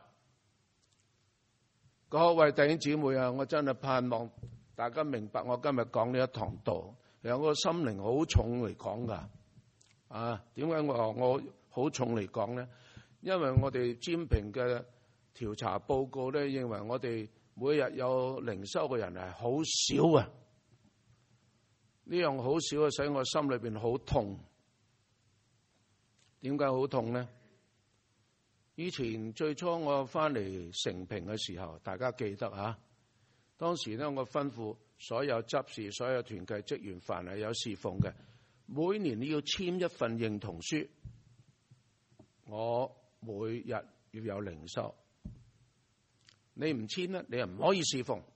A: 各位弟兄姊妹啊，我真係盼望大家明白我今日講呢一堂道，有個心靈好重嚟講噶。啊，點解我話我好重嚟講咧？因為我哋占評嘅調查報告咧，認為我哋每日有靈修嘅人係好少啊。呢樣好少啊，使我心裏邊好痛。點解好痛咧？以前最初我翻嚟承平嘅時候，大家記得啊？當時咧，我吩咐所有執事、所有團契職員，凡係有侍奉嘅，每年你要簽一份認同書，我每日要有靈修。你唔簽咧，你又唔可以侍奉。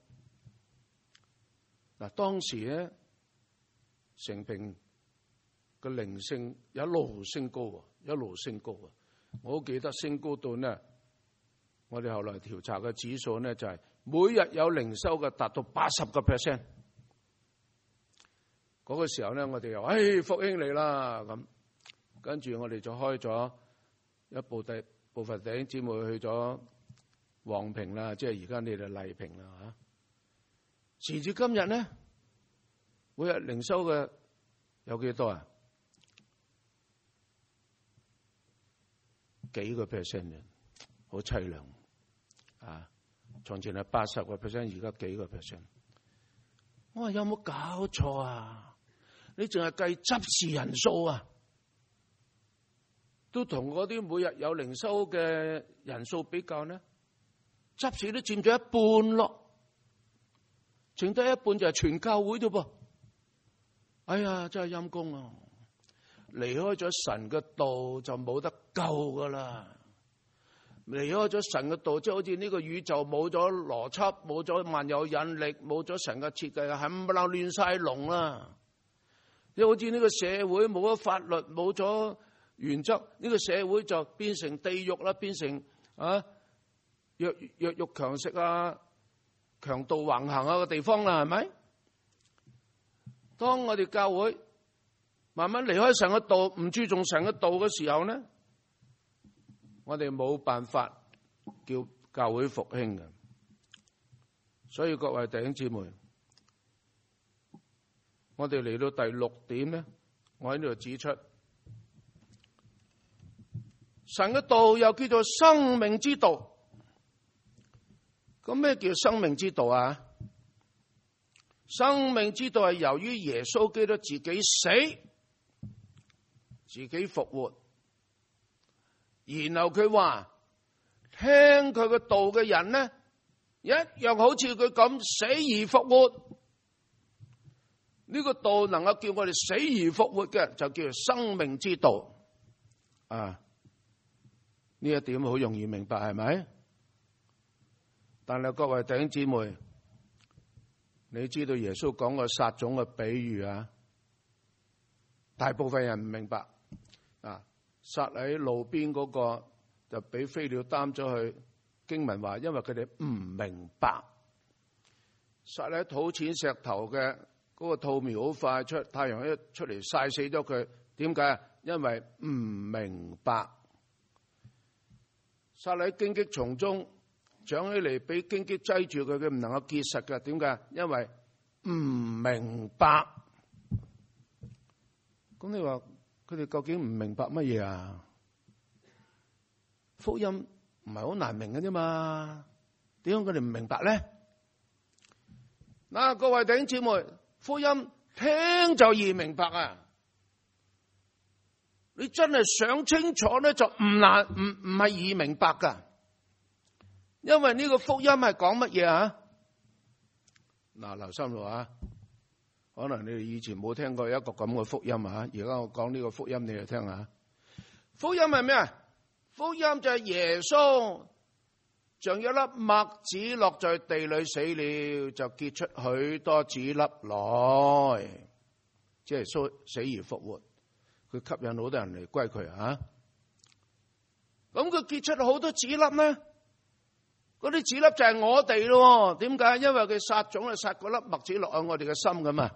A: 嗱，當時咧，承平嘅靈性一路升高啊，一路升高啊！我好記得升高到呢，我哋後來調查嘅指數呢，就係每日有靈修嘅達到八十個 percent。嗰個時候咧，我哋又誒、哎、復興嚟啦咁，跟住我哋就開咗一部第部分弟兄姊妹去咗黃平啦，即係而家你哋麗平啦嚇。時至今日咧，每日靈修嘅有幾多啊？幾個 percent 嘅，好凄涼啊！從前係八十個 percent，而家幾個 percent。我話有冇搞錯啊？你淨係計執事人數啊，都同嗰啲每日有靈修嘅人數比較呢？執事都佔咗一半咯，剩低一半就係全教會啫噃。哎呀，真係陰公啊！離開咗神嘅道就冇得救噶啦！離開咗神嘅道，即係好似呢個宇宙冇咗邏輯，冇咗萬有引力，冇咗神嘅設計，冚唪唥亂晒龍啦！即係好似呢個社會冇咗法律，冇咗原則，呢個社會就變成地獄啦，變成啊弱弱肉強食啊、強盜橫行啊嘅地方啦，係咪？當我哋教會慢慢離開神嘅道，唔注重神嘅道嘅時候呢，我哋冇辦法叫教會復興嘅。所以各位弟兄姊妹，我哋嚟到第六點呢，我喺呢度指出，神嘅道又叫做生命之道。咁咩叫生命之道啊？生命之道係由於耶穌基督自己死，自己復活，然後佢話聽佢嘅道嘅人呢，一樣好似佢咁死而復活。呢個道能夠叫我哋死而復活嘅，就叫做生命之道。啊，呢一點好容易明白，係咪？但係各位弟兄姊妹，你知道耶穌講個撒種嘅比喻啊？大部分人唔明白。啊，撒喺路邊嗰個就俾飛鳥擔咗去。經文話，因為佢哋唔明白。撒喺土淺石頭嘅嗰個兔苗好快出，太陽一出嚟曬死咗佢。點解啊？因為唔明白。撒喺荊棘叢中長起嚟，俾荊棘擠住佢，佢唔能夠結實嘅。點解？因為唔明白。咁你話佢哋究竟唔明白乜嘢啊？福音唔係好難明嘅啫嘛，點解佢哋唔明白咧？嗱，各位弟兄姊妹，福音聽就易明白啊！你真係想清楚咧，就唔難，唔唔係易明白噶。因為呢個福音係講乜嘢啊？嗱，留心咯啊！可能你哋以前冇聽過一個咁嘅福音啊，而家我講呢個福音，你哋聽下。福音係咩啊？福音就係耶穌像一粒麥子落在地裏死了，就結出許多子粒來，即係死而復活。佢吸引好多人嚟歸佢啊！咁佢結出好多子粒咧，嗰啲子粒就係我哋咯。點解？因為佢撒種係撒嗰粒麥子落喺我哋嘅心噶嘛，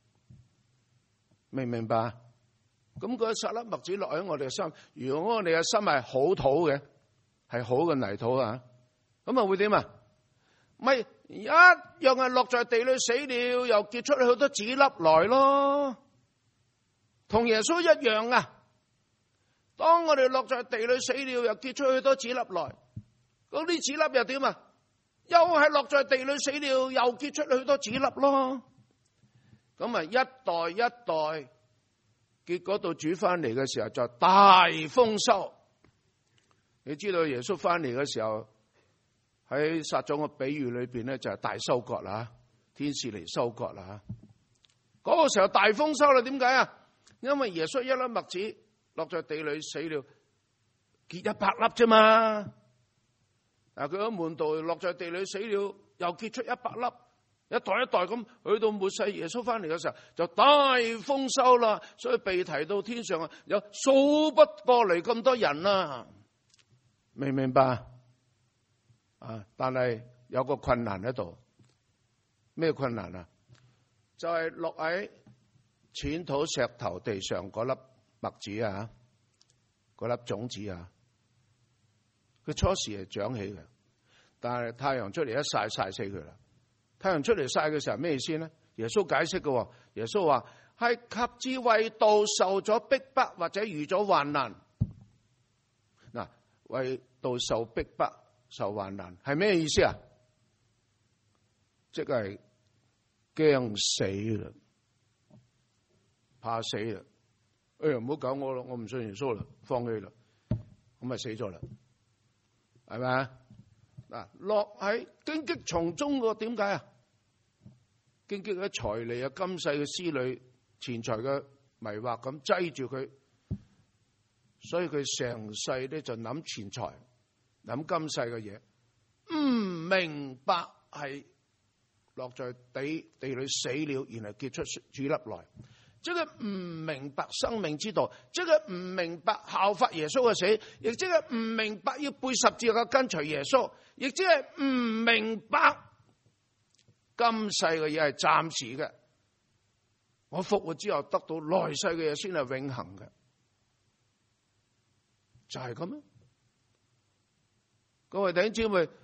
A: 明唔明白？咁佢撒粒麥子落喺我哋嘅心，如果我哋嘅心係好土嘅，係好嘅泥土啊，咁啊會點啊？咪一樣係落在地裏死了，又結出好多子粒來咯。同耶穌一樣啊！當我哋落在地裏死了，又結出許多子粒來，嗰啲子粒又點啊？又係落在地裏死了，又結出許多子粒咯。咁啊，一代一代，結果到主翻嚟嘅時候就大豐收。你知道耶穌翻嚟嘅時候喺撒種嘅比喻裏邊咧，就係大收割啦，天使嚟收割啦。嗰個時候大豐收啦，點解啊？因為耶穌一粒麥子落在地裏死了，結一百粒啫嘛。嗱，佢喺門徒落在地裏死了，又結出一百粒，一代一代咁去到末世耶穌翻嚟嘅時候就大豐收啦。所以被提到天上啊，有數不過嚟咁多人啦，明唔明白啊？但係有個困難喺度，咩困難啊？就係落喺淺土石頭地上嗰粒麥子啊，嗰粒種子啊，佢初時係長起嘅，但係太陽出嚟一曬曬死佢啦。太陽出嚟曬嘅時候咩意思呢？耶穌解釋嘅，耶穌話係及至為道受咗逼迫或者遇咗患難。嗱，為道受逼迫受患難係咩意思啊？即係驚死啦，怕死啦！哎呀，唔好搞我咯，我唔信耶穌啦，放棄啦，咁咪死咗啦，係咪啊？嗱，落喺荊棘叢中個，點解啊？荊棘嘅財利啊、今世嘅思慮、錢財嘅迷惑咁擠住佢，所以佢成世咧就諗錢財、諗今世嘅嘢，唔明白係落在地地裏死了，然後結出子粒來。即係唔明白生命之道，即係唔明白效法耶穌嘅死，亦即係唔明白要背十字架跟隨耶穌，亦即係唔明白今世嘅嘢係暫時嘅， 我復活之後得到來世嘅嘢先係永恆嘅，就係咁啊！各位弟兄姊妹，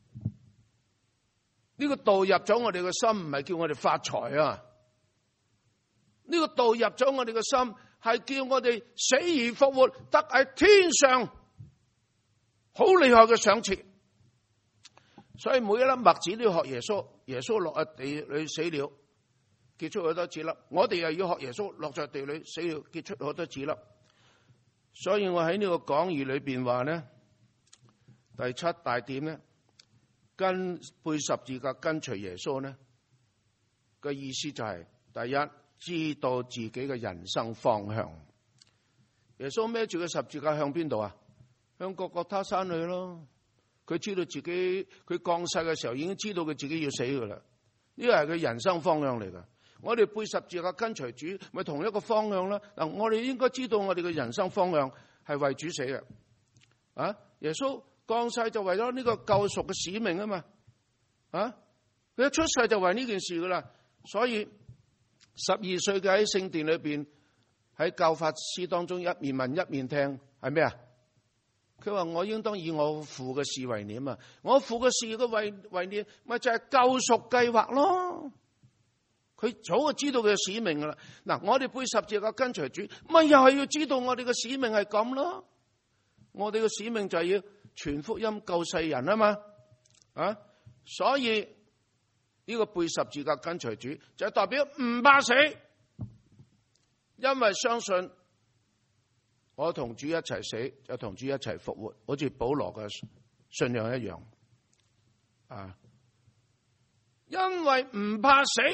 A: 呢個道入咗我哋嘅心，唔係叫我哋發財啊！呢個道入咗我哋嘅心，係叫我哋死而復活，得喺天上好厲害嘅賞賜。所以每一粒麥子都要學耶穌，耶穌落喺地裏死了，結出好多子粒。我哋又要學耶穌，落在地裏死了，結出好多子粒。所以我喺呢個講義裏邊話咧，第七大點咧，跟背十字架跟隨耶穌咧嘅意思就係、是、第一，知道自己嘅人生方向。耶穌孭住個十字架向邊度啊？向各各他山去咯。佢知道自己，佢降世嘅時候已經知道佢自己要死噶啦。呢個係佢人生方向嚟噶。我哋背十字架跟隨主，咪同一個方向啦。嗱，我哋應該知道我哋嘅人生方向係為主死嘅。啊，耶穌降世就為咗呢個救贖嘅使命啊嘛。啊，佢一出世就為呢件事噶啦。所以十二歲嘅喺聖殿裏邊，喺教法師當中一面問一面聽，係咩啊？佢話我應當以我父嘅事為念啊！我父嘅事嘅為為念，咪就係救贖計劃咯。佢早就知道佢嘅使命噶啦。嗱，我哋背十字架跟隨主，咪又係要知道我哋嘅使命係咁咯。我哋嘅使命就係要傳福音救世人啊嘛。啊，所以呢個背十字架跟隨主，就係代表唔怕死，因為相信我同主一齊死，就同主一齊復活，好似保羅嘅信仰一樣。啊，因為唔怕死，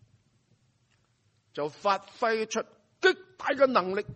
A: 就發揮出極大嘅能力。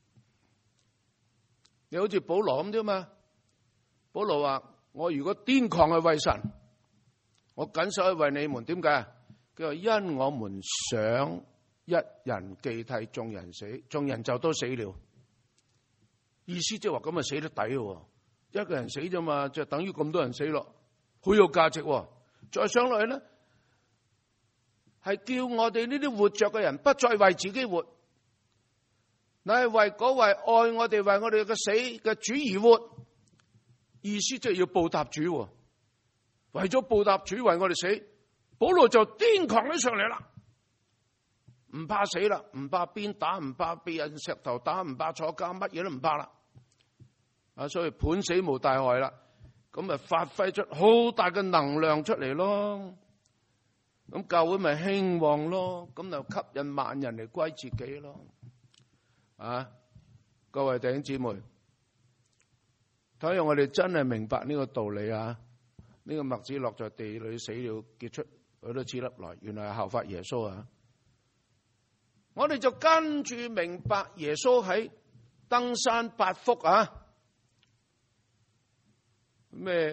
A: 你好似保羅咁啫嘛。保羅話：我如果癲狂去為神，我緊守去為你們。點解啊？佢話因我們想一人既替眾人死，眾人就都死了。意思即係話咁啊，死得抵咯，一個人死啫嘛，就等於咁多人死咯，好有價值。再上落去咧，係叫我哋呢啲活着嘅人不再為自己活，乃係為嗰位愛我哋、為我哋嘅死嘅主而活。意思即係要報答主，為咗報答主為我哋死，保羅就癲狂咗上嚟啦，唔怕死啦，唔怕鞭打，唔怕被人石頭打，唔怕坐監，乜嘢都唔怕啦。啊，所以判死無大害啦，咁咪發揮出好大嘅能量出嚟咯。咁教會咪興旺咯，咁就吸引萬人嚟歸自己咯。啊，各位弟兄姊妹，睇下我哋真係明白呢個道理啊！呢、這個麥子落在地裏死了，結出好多子粒來，原來係效法耶穌啊！我哋就跟住明白耶穌喺登山八福啊！咩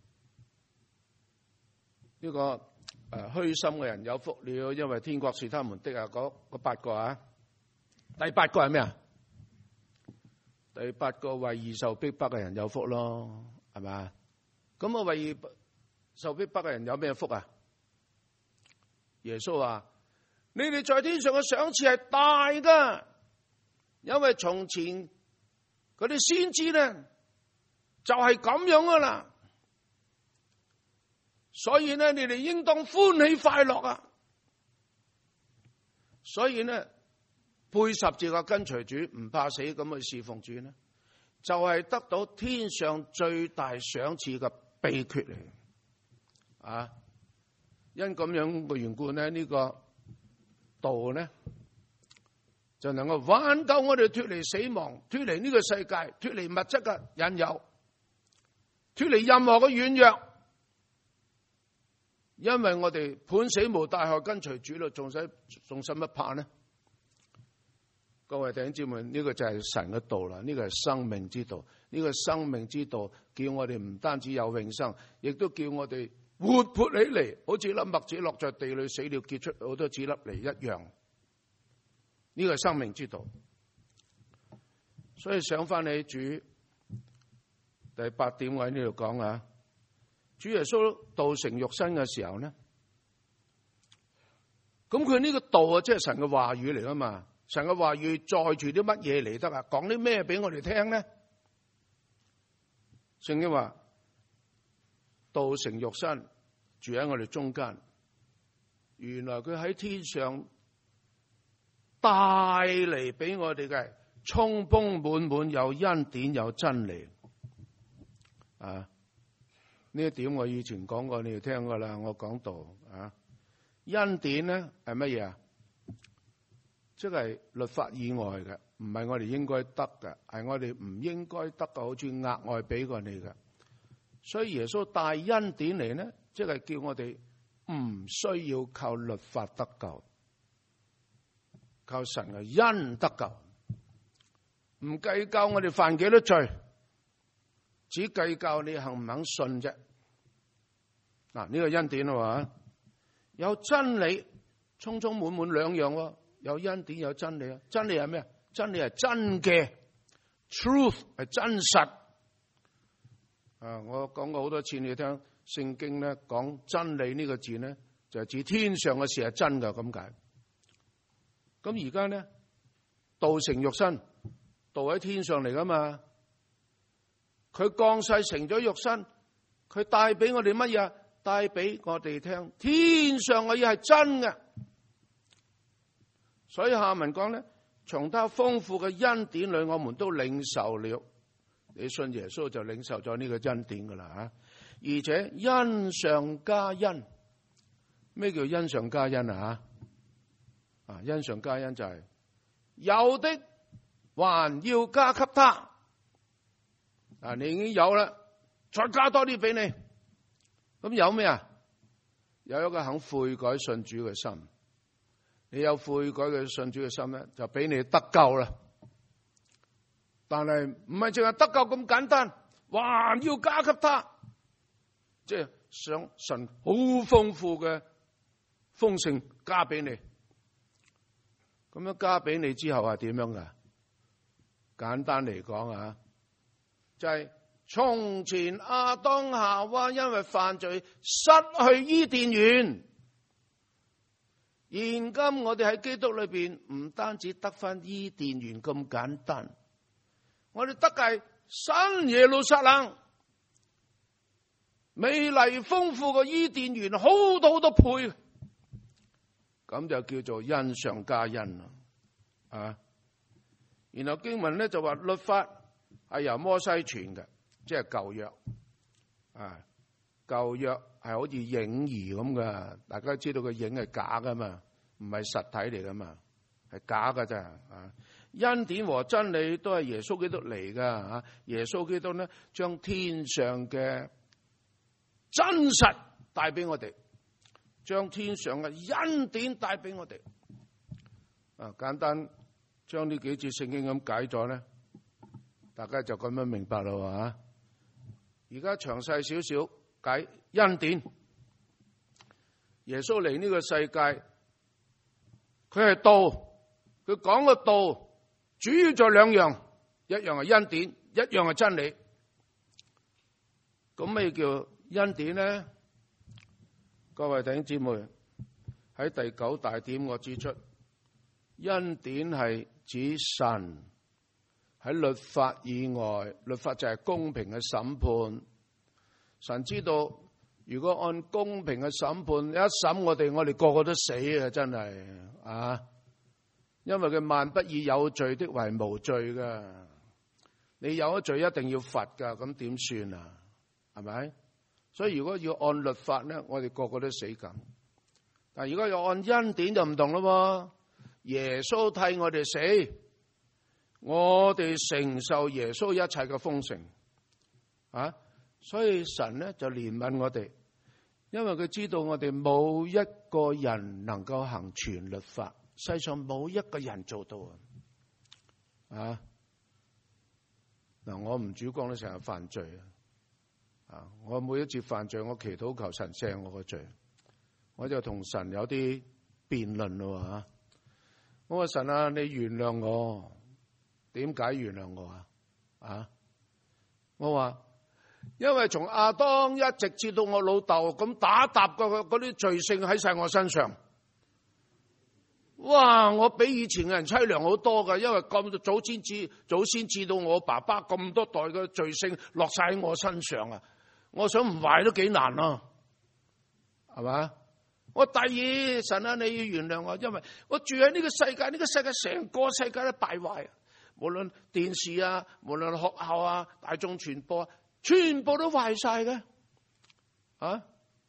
A: 呢、這個誒虛心嘅人有福了，因為天國是他們的啊！嗰嗰八個啊，第八個係咩啊？第八個為義受逼迫嘅人有福咯，係咪？咁啊，為義受逼迫嘅人有咩福啊？耶穌話：你哋在天上嘅賞賜係大噶，因為從前嗰啲先知咧就係咁樣噶啦，所以咧你哋應當歡喜快樂啊！所以咧背十字架跟隨主，唔怕死咁去侍奉主咧，就係得到天上最大賞賜嘅秘訣嚟啊！因咁樣嘅緣故咧，呢個道咧就能夠挽救我哋脫離死亡，脫離呢個世界，脫離物質嘅引誘，脫離任何嘅軟弱。因為我哋判死無大害，跟隨主咯，仲使仲使乜怕呢？各位弟兄姊妹，呢個就係神嘅道啦，呢個係生命之道，呢個生命之道叫我哋唔單止有永生，亦都叫我哋活潑起嚟，好似粒麥子落在地裏死了，結出好多子粒嚟一樣。呢個係生命之道。所以想翻起主第八點，我喺呢度講啊，主耶穌道成肉身嘅時候呢， 咁佢呢個道啊，即係神嘅話語嚟噶嘛？神嘅話語載住啲乜嘢嚟得啊？講啲咩俾我哋聽咧？聖經話道成肉身住喺我哋中間，原來佢喺天上帶嚟俾我哋嘅充豐滿滿，有恩典有真理啊！呢一點我以前講過，你哋聽過啦。我講道啊，恩典咧係乜嘢啊？即係律法以外嘅，唔係我哋應該得嘅，係我哋唔應該得嘅，好似額外俾過你嘅。所以耶穌帶恩典嚟咧，即係叫我哋唔需要靠律法得救，靠神嘅恩得救，唔計較我哋犯幾多罪，只計較你肯唔肯信啫。嗱，呢個恩典啊嘛，有真理，充充滿滿兩樣喎。有恩典有真理啊！真理係咩啊？真理係真嘅 ，truth 係真實。啊，我講過好多次，你聽聖經咧講真理呢個字咧，就係指天上嘅事係真噶咁解。咁而家咧，道成肉身，道喺天上嚟噶嘛？佢降世成咗肉身，佢帶俾我哋乜嘢？帶俾我哋聽天上嘅嘢係真嘅。所以下文講咧，從他豐富嘅恩典裏，我們都領受了。你信耶穌就領受咗呢個恩典噶啦吓，而且恩上加恩。咩叫恩上加恩啊？吓啊，恩上加恩就係有的還要加給他。啊，你已經有啦，再加多啲俾你。咁有咩啊？有一個肯悔改信主嘅心。你有悔改嘅信主嘅心咧，就俾你得救啦。但係唔係淨係得救咁簡單，還要加給他，即係想神好豐富嘅豐盛加俾你。咁樣加俾你之後係點樣噶？簡單嚟講啊，就係從前亞當夏娃因為犯罪失去伊甸園。現今我哋喺基督裏邊唔單止得翻伊甸園咁簡單，我哋得嘅係新耶路撒冷，美麗豐富嘅伊甸園，好多好多倍，咁就叫做恩上加恩啦。啊，然後經文咧就話律法係由摩西傳嘅，即係舊約啊，舊約係好似影兒咁噶，大家知道個影係假噶嘛，唔係實體嚟噶嘛，係假噶咋啊！恩典和真理都係耶穌基督嚟噶啊！耶穌基督咧將天上嘅真實帶俾我哋，將天上嘅恩典帶俾我哋。啊，簡單將呢幾節聖經咁解咗咧，大家就咁樣明白啦喎。而家詳細少少解恩典。耶穌嚟呢個世界，佢係道，佢講嘅道主要就兩樣，一樣係恩典，一樣係真理。咁咩叫恩典咧？各位弟兄姊妹，喺第九大點我指出，恩典係指神喺律法以外，律法就係公平嘅審判。神知道，如果按公平嘅審判一審我哋，我哋個個都死啊！真係啊，因為佢萬不以有罪的為無罪噶。你有咗罪一定要罰噶，咁點算啊？係咪？所以如果要按律法咧，我哋個個都死緊。但係如果要按恩典就唔同咯。耶穌替我哋死，我哋承受耶穌一切嘅豐盛啊！所以神咧就憐憫我哋，因為佢知道我哋冇一個人能夠行全律法，世上冇一個人做到啊！嗱，我唔主講咧成日犯罪啊！我每一次犯罪，我祈禱求神赦我個罪，我就同神有啲辯論咯吓。我話神啊，你原諒我，點解原諒我啊？啊！我話因為從亞當一直至到我老豆咁打搭嘅嗰啲罪性喺晒我身上， 哇！我比以前嘅人淒涼好多噶，因為咁多祖先知祖先知道我爸爸咁多代嘅罪性落晒喺我身上啊！我想唔壞都幾難啊，係嘛？我第二，神啊，你要原諒我，因為我住喺呢個世界，呢、這個世界成個世界都敗壞，無論電視啊，無論學校啊，大眾傳播啊，全部都壞晒嘅啊！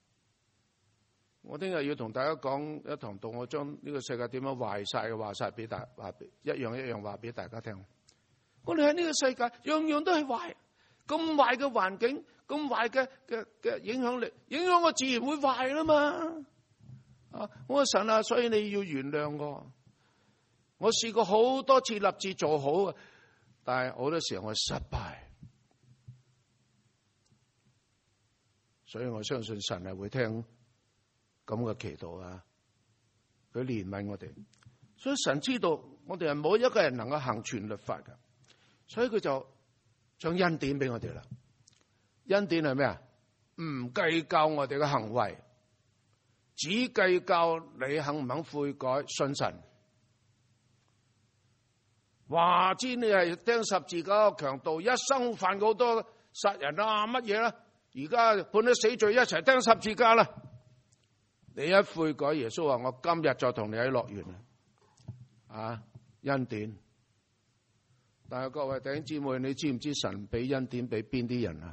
A: 我聽日要同大家講一堂道，我將呢個世界點樣壞晒嘅話晒俾大話一樣一樣話俾大家聽。我哋喺呢個世界樣樣都係壞，咁壞嘅環境，咁壞嘅嘅嘅影響力，影響我自然會壞啦嘛。啊，我話神啊，所以你要原諒我。我試過好多次立志做好，但係好多時候我失敗，所以我相信神係會聽咁嘅祈禱啊！佢憐憫我哋，所以神知道我哋係冇一個人能夠行全律法嘅，所以佢就將恩典俾我哋啦。恩典係咩啊？唔計較我哋嘅行為，只計較你肯唔肯悔改信神。話知你係釘十字架嘅強盜，一生犯過好多殺人啊乜嘢啦，而家判咗死罪，一齊釘十字架啦。你一悔改，耶穌話我今日就同你喺樂園啊！恩典，但係各位弟兄姊妹，你知唔知神俾恩典俾邊啲人啊？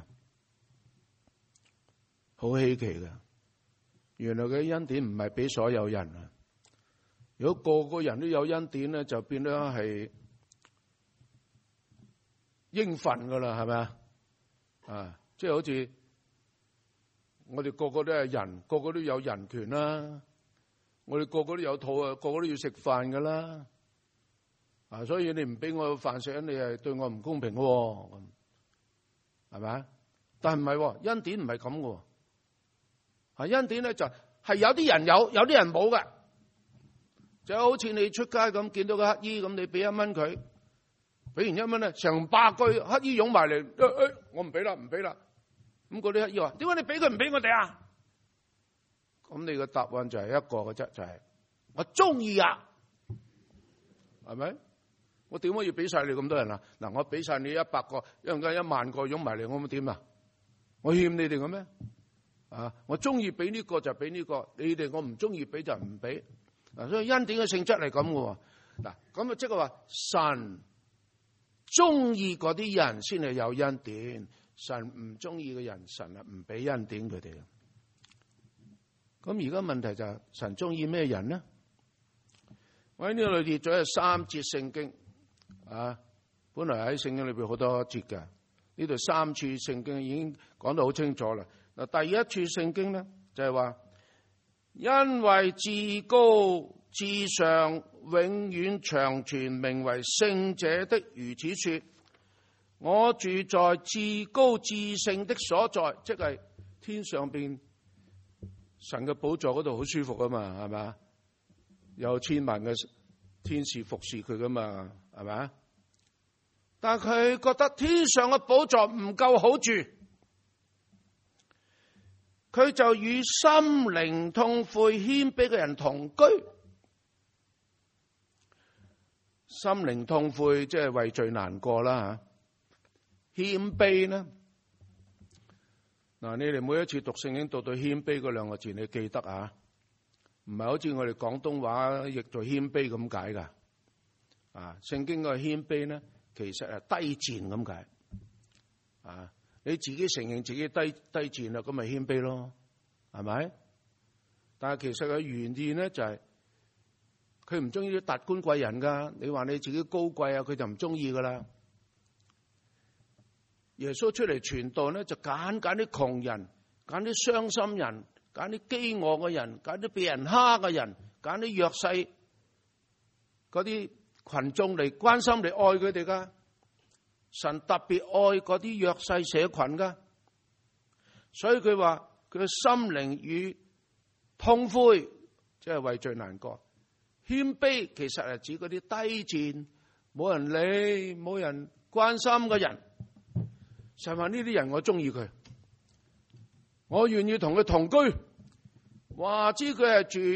A: 好稀奇嘅，原來嘅恩典唔係俾所有人啊！如果個個人都有恩典咧，就變咗係應份噶啦，係咪啊？啊，即係好似。我哋個個都係人，個個都有人權啦。我哋個個都有肚啊，個個都要食飯噶啦。啊，所以你唔俾我飯食，你係對我唔公平嘅，係咪？但係唔係，恩典唔係咁嘅。啊，恩典咧就係有啲人有，有啲人冇嘅。就好似你出街咁，見到個乞衣咁，你俾一蚊佢，俾完一蚊咧，成百個乞衣湧埋嚟，誒誒，我唔俾啦，唔俾啦。咁嗰啲乞衣話：點解你俾佢唔俾我哋啊？咁你個答案就係一個嘅啫，就係、是、我中意啊，係咪？我點可以俾晒你咁多人啊？嗱，我俾晒你一百個，一陣間一萬個湧埋嚟，我咁點啊？我欠你哋嘅咩？啊，我中意俾呢個就俾呢個，你哋我唔中意俾就唔俾。嗱，所以恩典嘅性質係咁嘅。嗱，咁啊即係話神中意嗰啲人先係有恩典。神唔中意嘅人，神啊唔俾恩典佢哋。咁而家問題就係、是、神中意咩人呢？我喺呢度列咗係三節聖經啊，本來喺聖經裏邊好多節嘅，呢度三處聖經已經講得好清楚啦。嗱，第一處聖經咧就係、是、話，因為至高至上永遠長存名為聖者的如此說。我住在至高至聖的所在，即係天上邊神嘅寶座嗰度，好舒服噶嘛，係咪？有千萬嘅天使服侍佢噶嘛，係咪？但係佢覺得天上嘅寶座唔夠好住，佢就與心靈痛悔謙卑嘅人同居。心靈痛悔即係為罪難過啦吓。謙卑呢？嗱，你哋每一次讀聖經讀到謙卑嗰兩個字，你記得啊？唔係好似我哋廣東話譯做謙卑咁解噶。啊，聖經個謙卑呢，其實係低賤咁解。啊，你自己承認自己低低賤啦，咁咪謙卑咯，係咪？但係其實嘅原意呢，就係佢唔中意啲達官貴人噶。你話你自己高貴啊，佢就唔中意噶啦。耶穌出嚟傳道咧，就揀揀啲窮人，揀啲傷心人，揀啲飢餓嘅人，揀啲被人蝦嘅人，揀啲弱勢嗰啲群眾嚟關心嚟愛佢哋噶。神特別愛嗰啲弱勢社群噶，所以佢話佢嘅心靈與痛悔，即係為罪難過。謙卑其實係指嗰啲低賤、冇人理、冇人關心嘅人。神話呢啲人我中意佢，我願意同佢同居。話知佢係住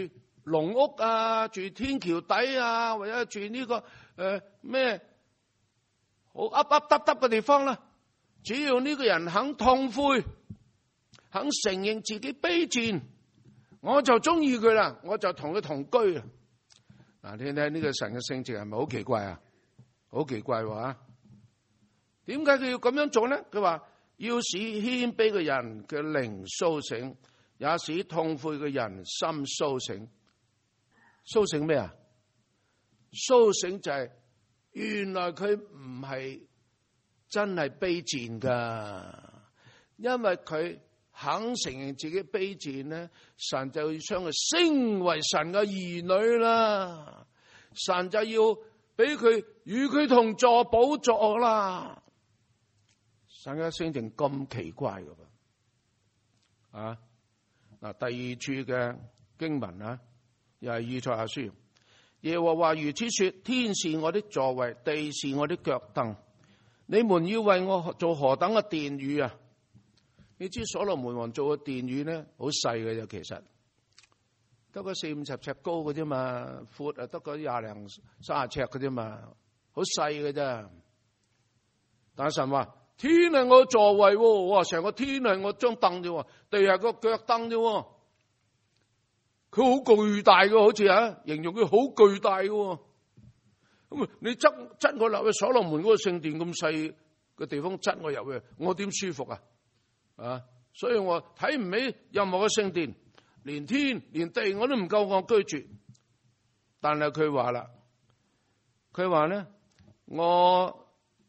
A: 籠屋啊，住天橋底啊，或者住呢、這個誒咩好凹凹凸凸嘅地方啦。只要呢個人肯痛悔，肯承認自己卑賤，我就中意佢啦，我就同佢同居啊！嗱，聽聽呢個神嘅性情係咪好奇怪啊？好奇怪喎！點解佢要咁樣做呢？佢話要使謙卑嘅人嘅靈甦醒，也使痛悔嘅人心甦醒。甦醒咩啊？甦醒就係原來佢唔係真係卑賤噶，因為佢肯承認自己卑賤咧，神就要將佢升為神嘅兒女啦。神就要俾佢與佢同坐寶座啦。神嘅性情咁奇怪噶噃，啊嗱，第二處嘅經文啊，又係以賽亞書，耶和華如此說：天是我的座位，地是我的腳凳，你們要為我做何等嘅殿宇啊？你知所羅門王做嘅殿宇咧，好細嘅啫，其實得個四五十尺高嘅啫嘛，闊啊得個廿零三十尺嘅啫嘛，好細嘅啫。但神話天係我座位，哇，成個天係我張凳啫，地係個腳凳啫。佢好巨大嘅，好似啊，形容佢好巨大嘅。咁啊，你執執我入去所羅門嗰個聖殿咁細嘅地方，執我入去，我點舒服啊？啊！所以我睇唔起任何嘅聖殿，連天連地我都唔夠我居住。但係佢話啦，佢話咧，我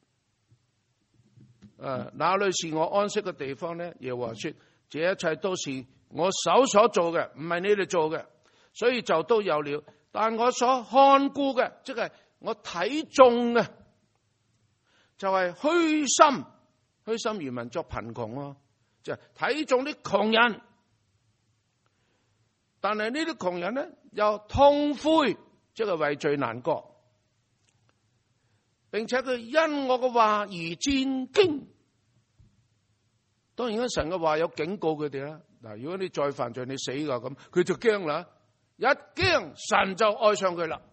A: 誒，哪裏是我安息嘅地方咧？耶和華說：這一切都是我手所做嘅，唔係你哋做嘅，所以就都有了。但我所看顧嘅，即係我睇中嘅，就係虛心，虛心原文作貧窮咯。就睇中啲窮人，但係呢啲窮人咧又痛悔，即係為罪難過，並且佢因我嘅話而戰驚。當然，神嘅話有警告佢哋啦。嗱，如果你再犯罪，你死噶咁，佢就驚啦。一驚，神就愛上佢啦。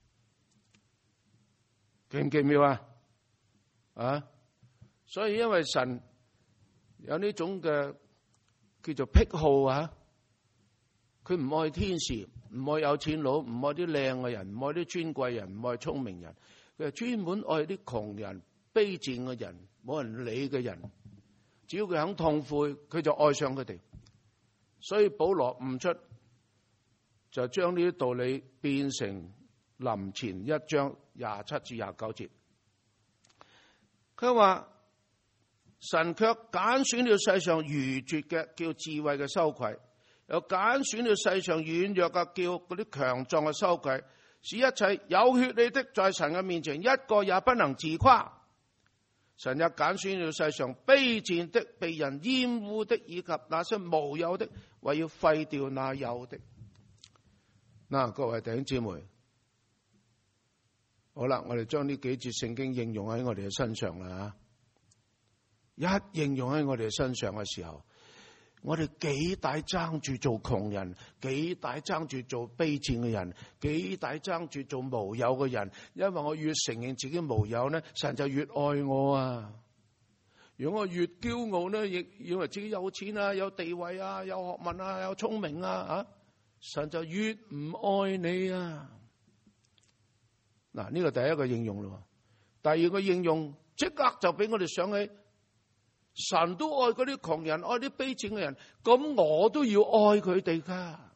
A: 奇唔奇妙啊？啊！所以因為神有呢種嘅叫做癖好啊，佢唔愛天使，唔愛有錢佬，唔愛啲靚嘅人，唔愛啲尊貴人，唔愛聰明人，佢係專門愛啲窮人、卑賤嘅人、冇人理嘅人。只要佢肯痛悔，佢就愛上佢哋。所以保羅悟出，就將呢啲道理變成林前一章廿七至廿九節。佢話神卻揀選了世上愚拙嘅，叫智慧嘅羞愧；又揀選了世上軟弱嘅，叫嗰啲強壯嘅羞愧。使一切有血氣的在神嘅面前，一個也不能自誇。神也揀選了世上卑賤的、被人厭惡的，以及那些無有的，為要廢掉那有的。嗱，各位弟兄姊妹，好啦，我哋將呢幾節聖經應用喺我哋嘅身上啦。一應用喺我哋嘅身上嘅時候，我哋幾大爭住做窮人，幾大爭住做卑賤嘅人，幾大爭住做無有嘅人。因為我越承認自己無有呢，神就越愛我啊。如果我越驕傲呢，亦以為自己有錢啊、有地位啊、有學問啊、有聰明啊，啊，神就越唔愛你啊。嗱，呢個第一個應用咯。第二個應用即刻就俾我哋想起，神都愛嗰啲窮人，愛啲卑賤嘅人，咁我都要愛佢哋噶。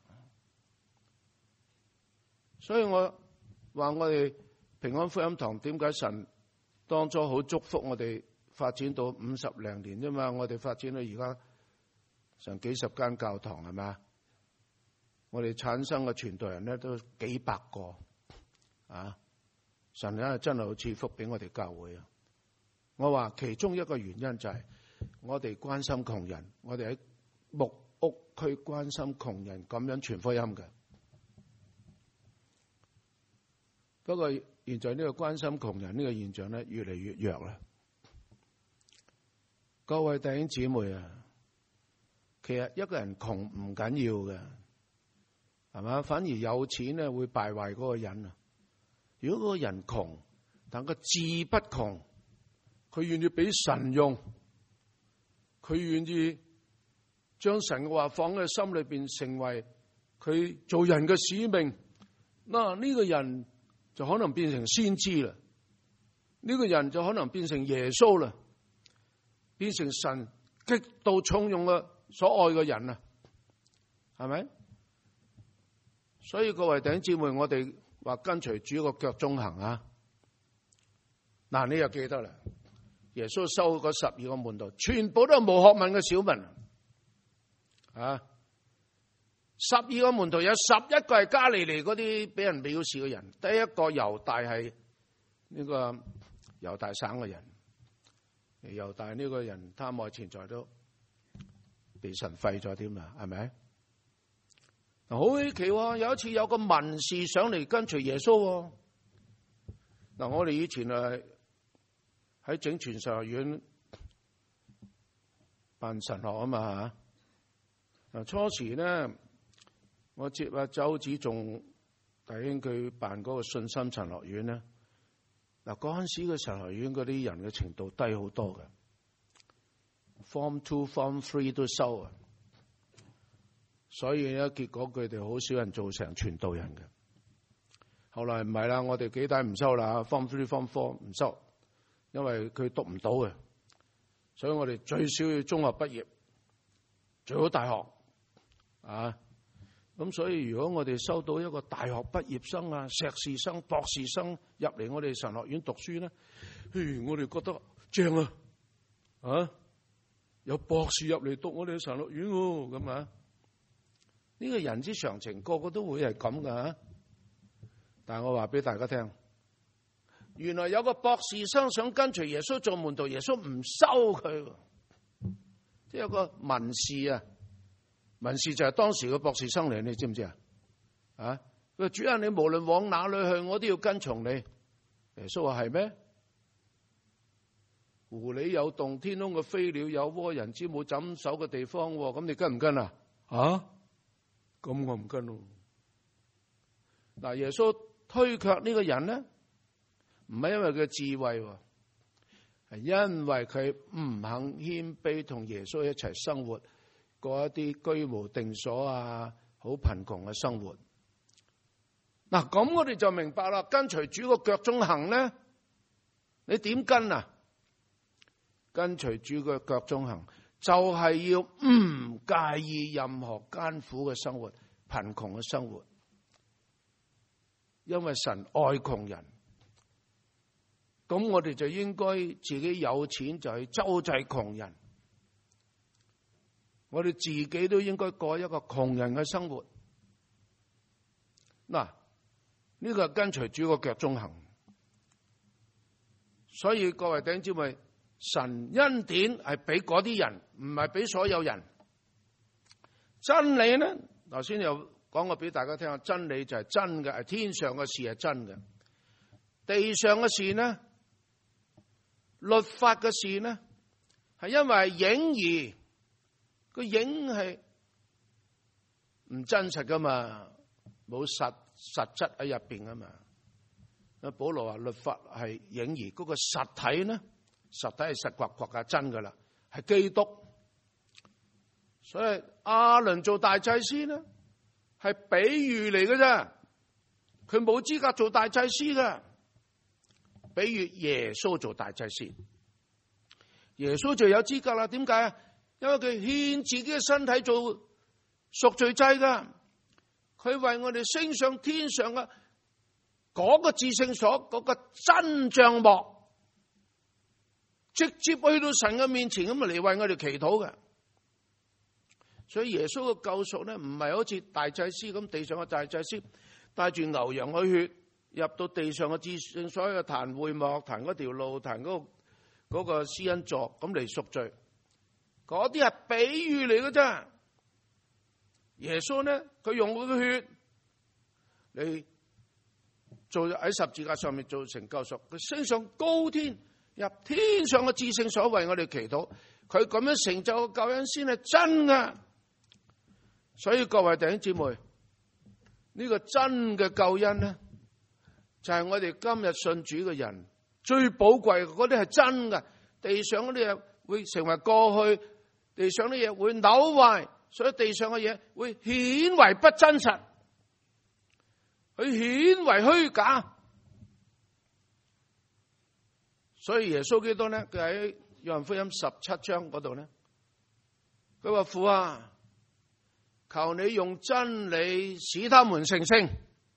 A: 所以我話我哋平安福音堂點解神當初好祝福我哋發展到五十零年啫嘛？我哋發展到而家成幾十間教堂係咪？我哋產生嘅傳道人咧都幾百個啊！神咧真係好賜福俾我哋教會啊！我話其中一個原因就係我哋關心窮人，我哋喺木屋區關心窮人，咁樣傳福音嘅。不過現在呢個關心窮人呢個現象咧越嚟越弱啦。各位弟兄姊妹啊，其實一個人窮唔緊要嘅係嘛？反而有錢咧會敗壞嗰個人啊！如果嗰個人窮，但佢志不窮，佢願意俾神用，佢願意將神嘅話放喺心裏邊，成為佢做人嘅使命。嗱，呢個人就可能變成先知啦，呢個人就可能變成耶穌啦，變成神極度重用嘅所愛嘅人啊，係咪？所以各位弟兄姊妹，我哋話跟隨主個腳蹤行啊！嗱，你又記得啦，耶穌收嗰十二個門徒，全部都係冇學問嘅小民啊！十二個門徒有十一個係加利利嗰啲俾人藐視嘅人，第一個猶大係呢個猶大省嘅人，猶大呢個人貪愛錢財都被神廢咗添啊，係咪？好稀奇喎！有一次有個文士上嚟跟隨耶穌。嗱，我哋以前啊喺整全神學院辦神學啊嘛吓。嗱，初時咧，我接阿周子仲弟兄佢辦嗰個信心神學院咧。嗱，嗰陣時嘅神學院嗰啲人嘅程度低好多嘅 ，Form Two、Form Three 都收啊。所以咧，結果佢哋好少人做成傳道人嘅。後來唔係啦，我哋幾大唔收啦 ，Form Three、Form Four 唔收，因為佢讀唔到嘅。所以我哋最少要中學畢業，最好大學啊。咁所以如果我哋收到一個大學畢業生啊、碩士生、博士生入嚟我哋神學院讀書咧，譬如我哋覺得正啊，啊有博士入嚟讀我哋神學院喎，咁啊。呢個人之常情，個個都會係咁噶。但係我話俾大家聽，原來有個博士生想跟隨耶穌做門徒，耶穌唔收佢。即係有個文士啊，文士就係當時嘅博士生嚟，你知唔知啊？啊，佢話主人，你無論往哪裏去，我都要跟從你。耶穌話係咩？狐狸有洞，天空嘅飛鳥有窩，人知冇枕首嘅地方。咁你跟唔跟啊？啊？咁我唔跟咯。嗱，耶穌推卻呢個人咧，唔係因為佢智慧，係因為佢唔肯謙卑同耶穌一齊生活，過一啲居無定所啊、好貧窮嘅生活。嗱，咁我哋就明白啦，跟隨主個腳蹤行咧，你點跟啊？跟隨主個腳蹤行，就係要唔介意任何艱苦嘅生活、貧窮嘅生活，因為神愛窮人。咁我哋就應該自己有錢就去周濟窮人，我哋自己都應該過一個窮人嘅生活。嗱，呢個係跟隨主個腳蹤行。所以各位弟兄姊妹，神恩典係俾嗰啲人，唔係俾所有人。真理呢，頭先又講過俾大家聽，真理就係真嘅，係天上嘅事係真嘅，地上嘅事呢，律法嘅事呢，係因為係影兒，個影係唔真實噶嘛，冇實實質喺入邊噶嘛。阿保羅話律法係影兒，嗰個實體呢？實體係實確確嘅真噶啦，係基督。所以亞倫做大祭司呢，係比喻嚟嘅啫，佢冇資格做大祭司嘅。比喻耶穌做大祭司，耶穌就有資格啦。點解啊？因為佢獻自己嘅身體做贖罪祭噶，佢為我哋升上天上嘅嗰個至聖所，嗰個真帳幕，直接去到神嘅面前咁嚟為我哋祈禱嘅。所以耶穌嘅救贖咧，唔係好似大祭司咁，地上嘅大祭司帶住牛羊嘅血入到地上嘅至聖所嘅壇會幕壇嗰條路壇嗰個嗰個施恩座咁嚟贖罪，嗰啲係比喻嚟嘅啫。耶穌呢，佢用佢嘅血嚟做喺十字架上面做成救贖，佢升上高天，入天上嘅至聖所為我哋祈禱，佢咁樣成就嘅救恩先係真噶。所以各位弟兄姊妹， 呢個真嘅救恩咧，就係我哋今日信主嘅人最寶貴嘅，嗰啲係真嘅。地上嗰啲嘢會成為過去，地上啲嘢會朽壞，所以地上嘅嘢會顯為不真實，佢顯為虛假。所以耶穌基督咧，佢喺約翰福音十七章嗰度咧，佢話父啊，求你用真理使他們成聖。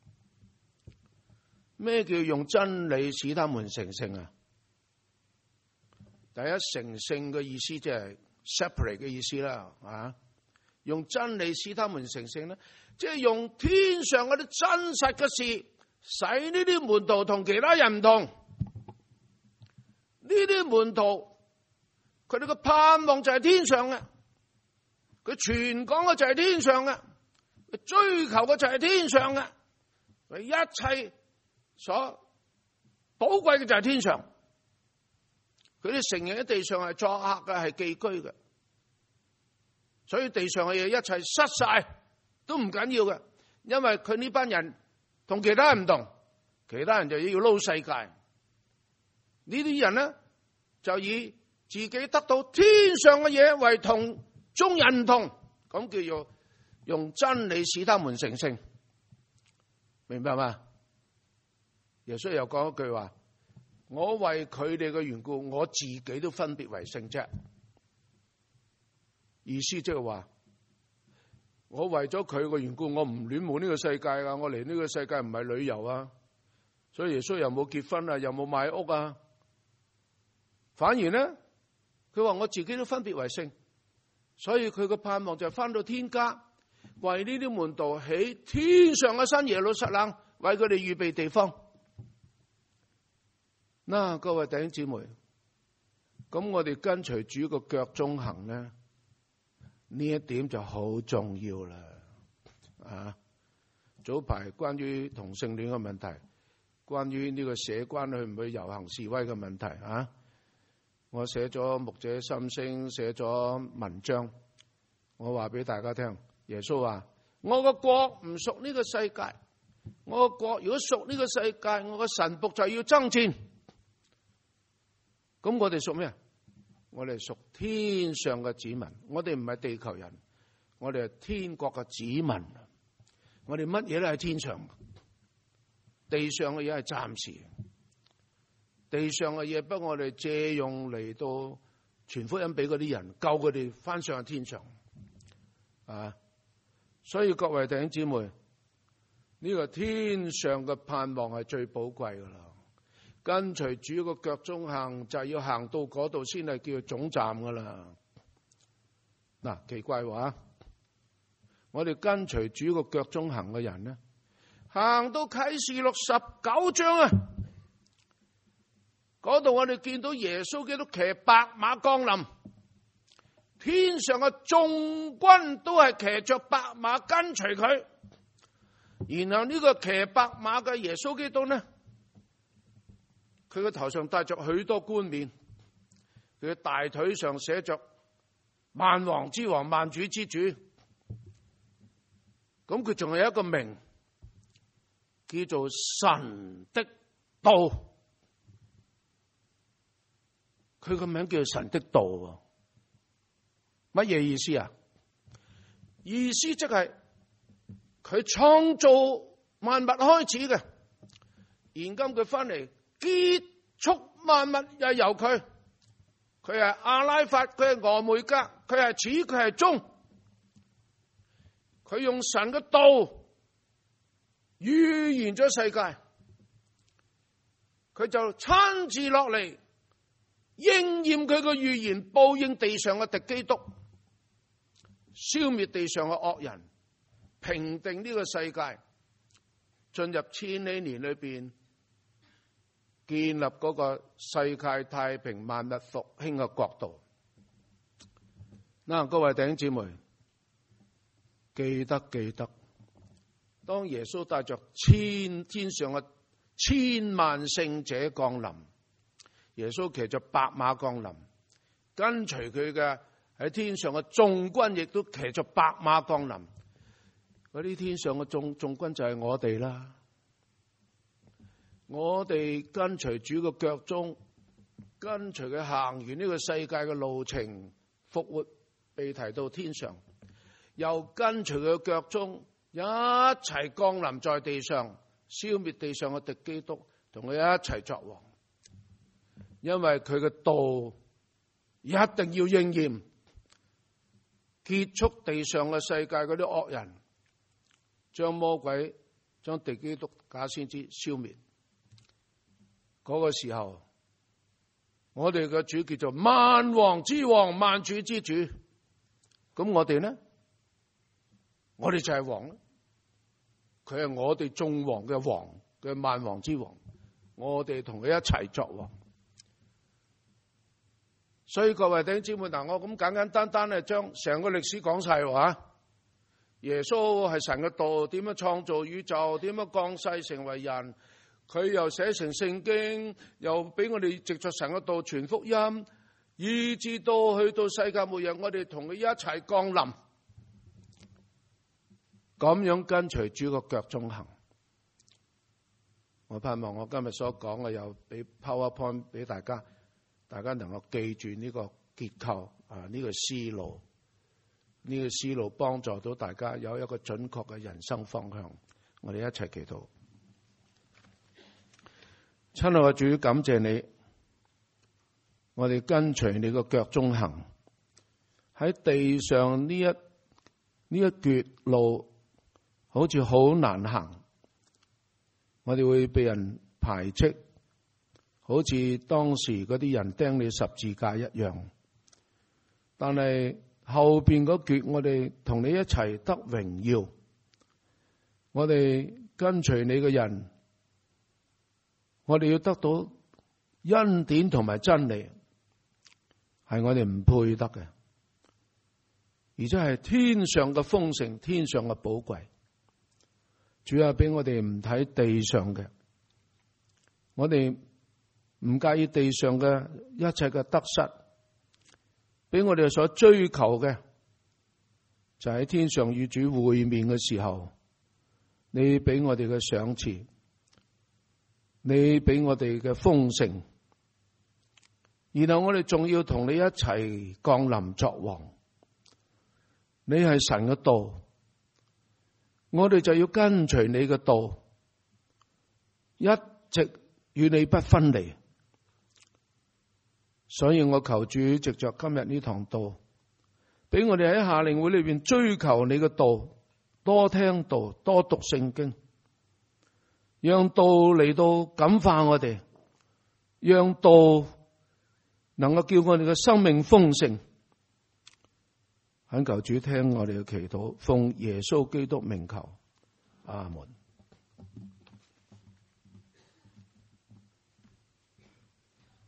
A: 咩叫用真理使他們成聖啊？第一，成聖嘅意思即係 separate 嘅意思啦，啊，用真理使他們成聖咧，即係用天上嗰啲真實嘅事，使呢啲門徒同其他人唔同。呢啲門徒，佢哋嘅盼望就係天上嘅，佢傳講嘅就係天上嘅，佢追求嘅就係天上嘅，佢一切所寶貴嘅就係天上。佢哋承認喺地上係作客嘅，係寄居嘅，所以地上嘅嘢一切失晒都唔緊要嘅，因為佢呢班人同其他人唔同，其他人就要撈世界，呢啲人呢就以自己得到天上嘅嘢為同眾人唔同，咁叫做用真理使他們成聖，明白嗎？耶穌又講一句話，我為佢哋嘅緣故，我自己都分別為聖啫。意思即係話，我為咗佢嘅緣故，我唔戀慕呢個世界啊！我嚟呢個世界唔係旅遊啊，所以耶穌又冇結婚啊，又冇買屋啊。反而咧，佢話我自己都分別為聖，所以佢嘅盼望就係翻到天家，為呢啲門徒起天上嘅新耶路撒冷，為佢哋預備地方。嗱，各位弟兄姊妹，咁我哋跟隨主個腳蹤行咧，呢一點就好重要啦。啊，早排關於同性戀嘅問題，關於呢個社關去唔去遊行示威嘅問題啊，我寫咗牧者心聲，寫咗文章，我話俾大家聽，耶穌話：我個國唔屬呢個世界，我個國如果屬呢個世界，我個臣僕就要爭戰。咁我哋屬咩？我哋屬天上嘅子民，我哋唔係地球人，我哋係天國嘅子民。我哋乜嘢都喺天上，地上嘅嘢係暫時，地上嘅嘢不過我哋借用嚟到傳福音俾嗰啲人，救佢哋翻上去天上。啊！所以各位弟兄姊妹，呢個天上嘅盼望係最寶貴噶啦。跟隨主個腳蹤行，就係要行到嗰度先係叫做總站噶啦。嗱，奇怪話，我哋跟隨主個腳蹤行嘅人呢，行到啟示錄十九章啊，嗰度我哋見到耶穌基督騎白馬降臨，天上嘅眾軍都係騎着白馬跟隨佢，然後呢個騎白馬嘅耶穌基督呢，佢嘅頭上戴着許多冠冕，佢嘅大腿上寫着萬王之王、萬主之主。咁佢仲有一個名，叫做神的道。佢個名叫做神的道，乜嘢意思啊？意思即係佢創造萬物開始嘅，現今佢翻嚟。結束萬物又由佢，佢係阿拉法，佢係俄梅格，佢係始，佢係終，佢用神嘅道預言咗世界，佢就親自落嚟應驗佢嘅預言，報應地上嘅敵基督，消滅地上嘅惡人，平定呢個世界，進入千禧年裏邊。建立嗰個世界太平、萬物復興嘅國度。嗱，各位弟兄姊妹，記得記得，當耶穌帶着千天上嘅千萬聖者降臨，耶穌騎着白馬降臨，跟隨佢嘅喺天上嘅眾軍亦都騎着白馬降臨。 嗰啲天上嘅眾眾軍就係我哋啦。我哋跟隨主嘅腳蹤，跟隨佢行完呢個世界嘅路程，復活被提到天上，又跟隨佢嘅腳蹤，一齊降臨在地上，消滅地上嘅敵基督，同佢一齊作王。因為佢嘅道一定要應驗，結束地上嘅世界嗰啲惡人，將魔鬼、將敵基督、假先知消滅。嗰個時候，我哋嘅主叫做萬王之王、萬主之主。咁我哋呢？我哋就係王啦。佢係我哋眾王嘅王，嘅萬王之王。我哋同佢一齊作王。所以各位弟兄姊妹，嗱，我咁簡簡單單咧，將成個歷史講晒話。耶穌係神嘅道，點樣創造宇宙，點樣降世成為人，佢又寫成聖經，又俾我哋藉着神嘅道傳福音，以至到去到世界末日，我哋同佢一齊降臨，咁樣跟隨主個腳蹤行。我盼望我今日所講嘅又俾 PowerPoint 俾大家。大家能夠記住呢個結構啊，呢個思路，呢個思路幫助到大家有一個準確嘅人生方向。我哋一齊祈禱。親愛嘅主，感謝你，我哋跟隨你個腳蹤行，喺地上呢一呢一段路好似好難行，我哋會被人排斥。好似當時嗰啲人釘你十字架一樣，但係後邊嗰橛，我哋同你一齊得榮耀。我哋跟隨你嘅人，我哋要得到恩典同埋真理，係我哋唔配得嘅，而且係天上嘅豐盛，天上嘅寶貴。主要俾我哋唔睇地上嘅，我哋唔介意地上嘅一切嘅得失，俾我哋所追求嘅就喺天上與主會面嘅時候，你俾我哋嘅賞賜，你俾我哋嘅豐盛，然後我哋仲要同你一齊降臨作王。你係神嘅道，我哋就要跟隨你嘅道，一直與你不分離。所以我求主藉着今日呢堂道，俾我哋喺夏令會裏邊追求你嘅道，多聽道，多讀聖經，讓道嚟到感化我哋，讓道能夠叫我哋嘅生命豐盛。懇求主聽我哋嘅祈禱，奉耶穌基督名求，阿門。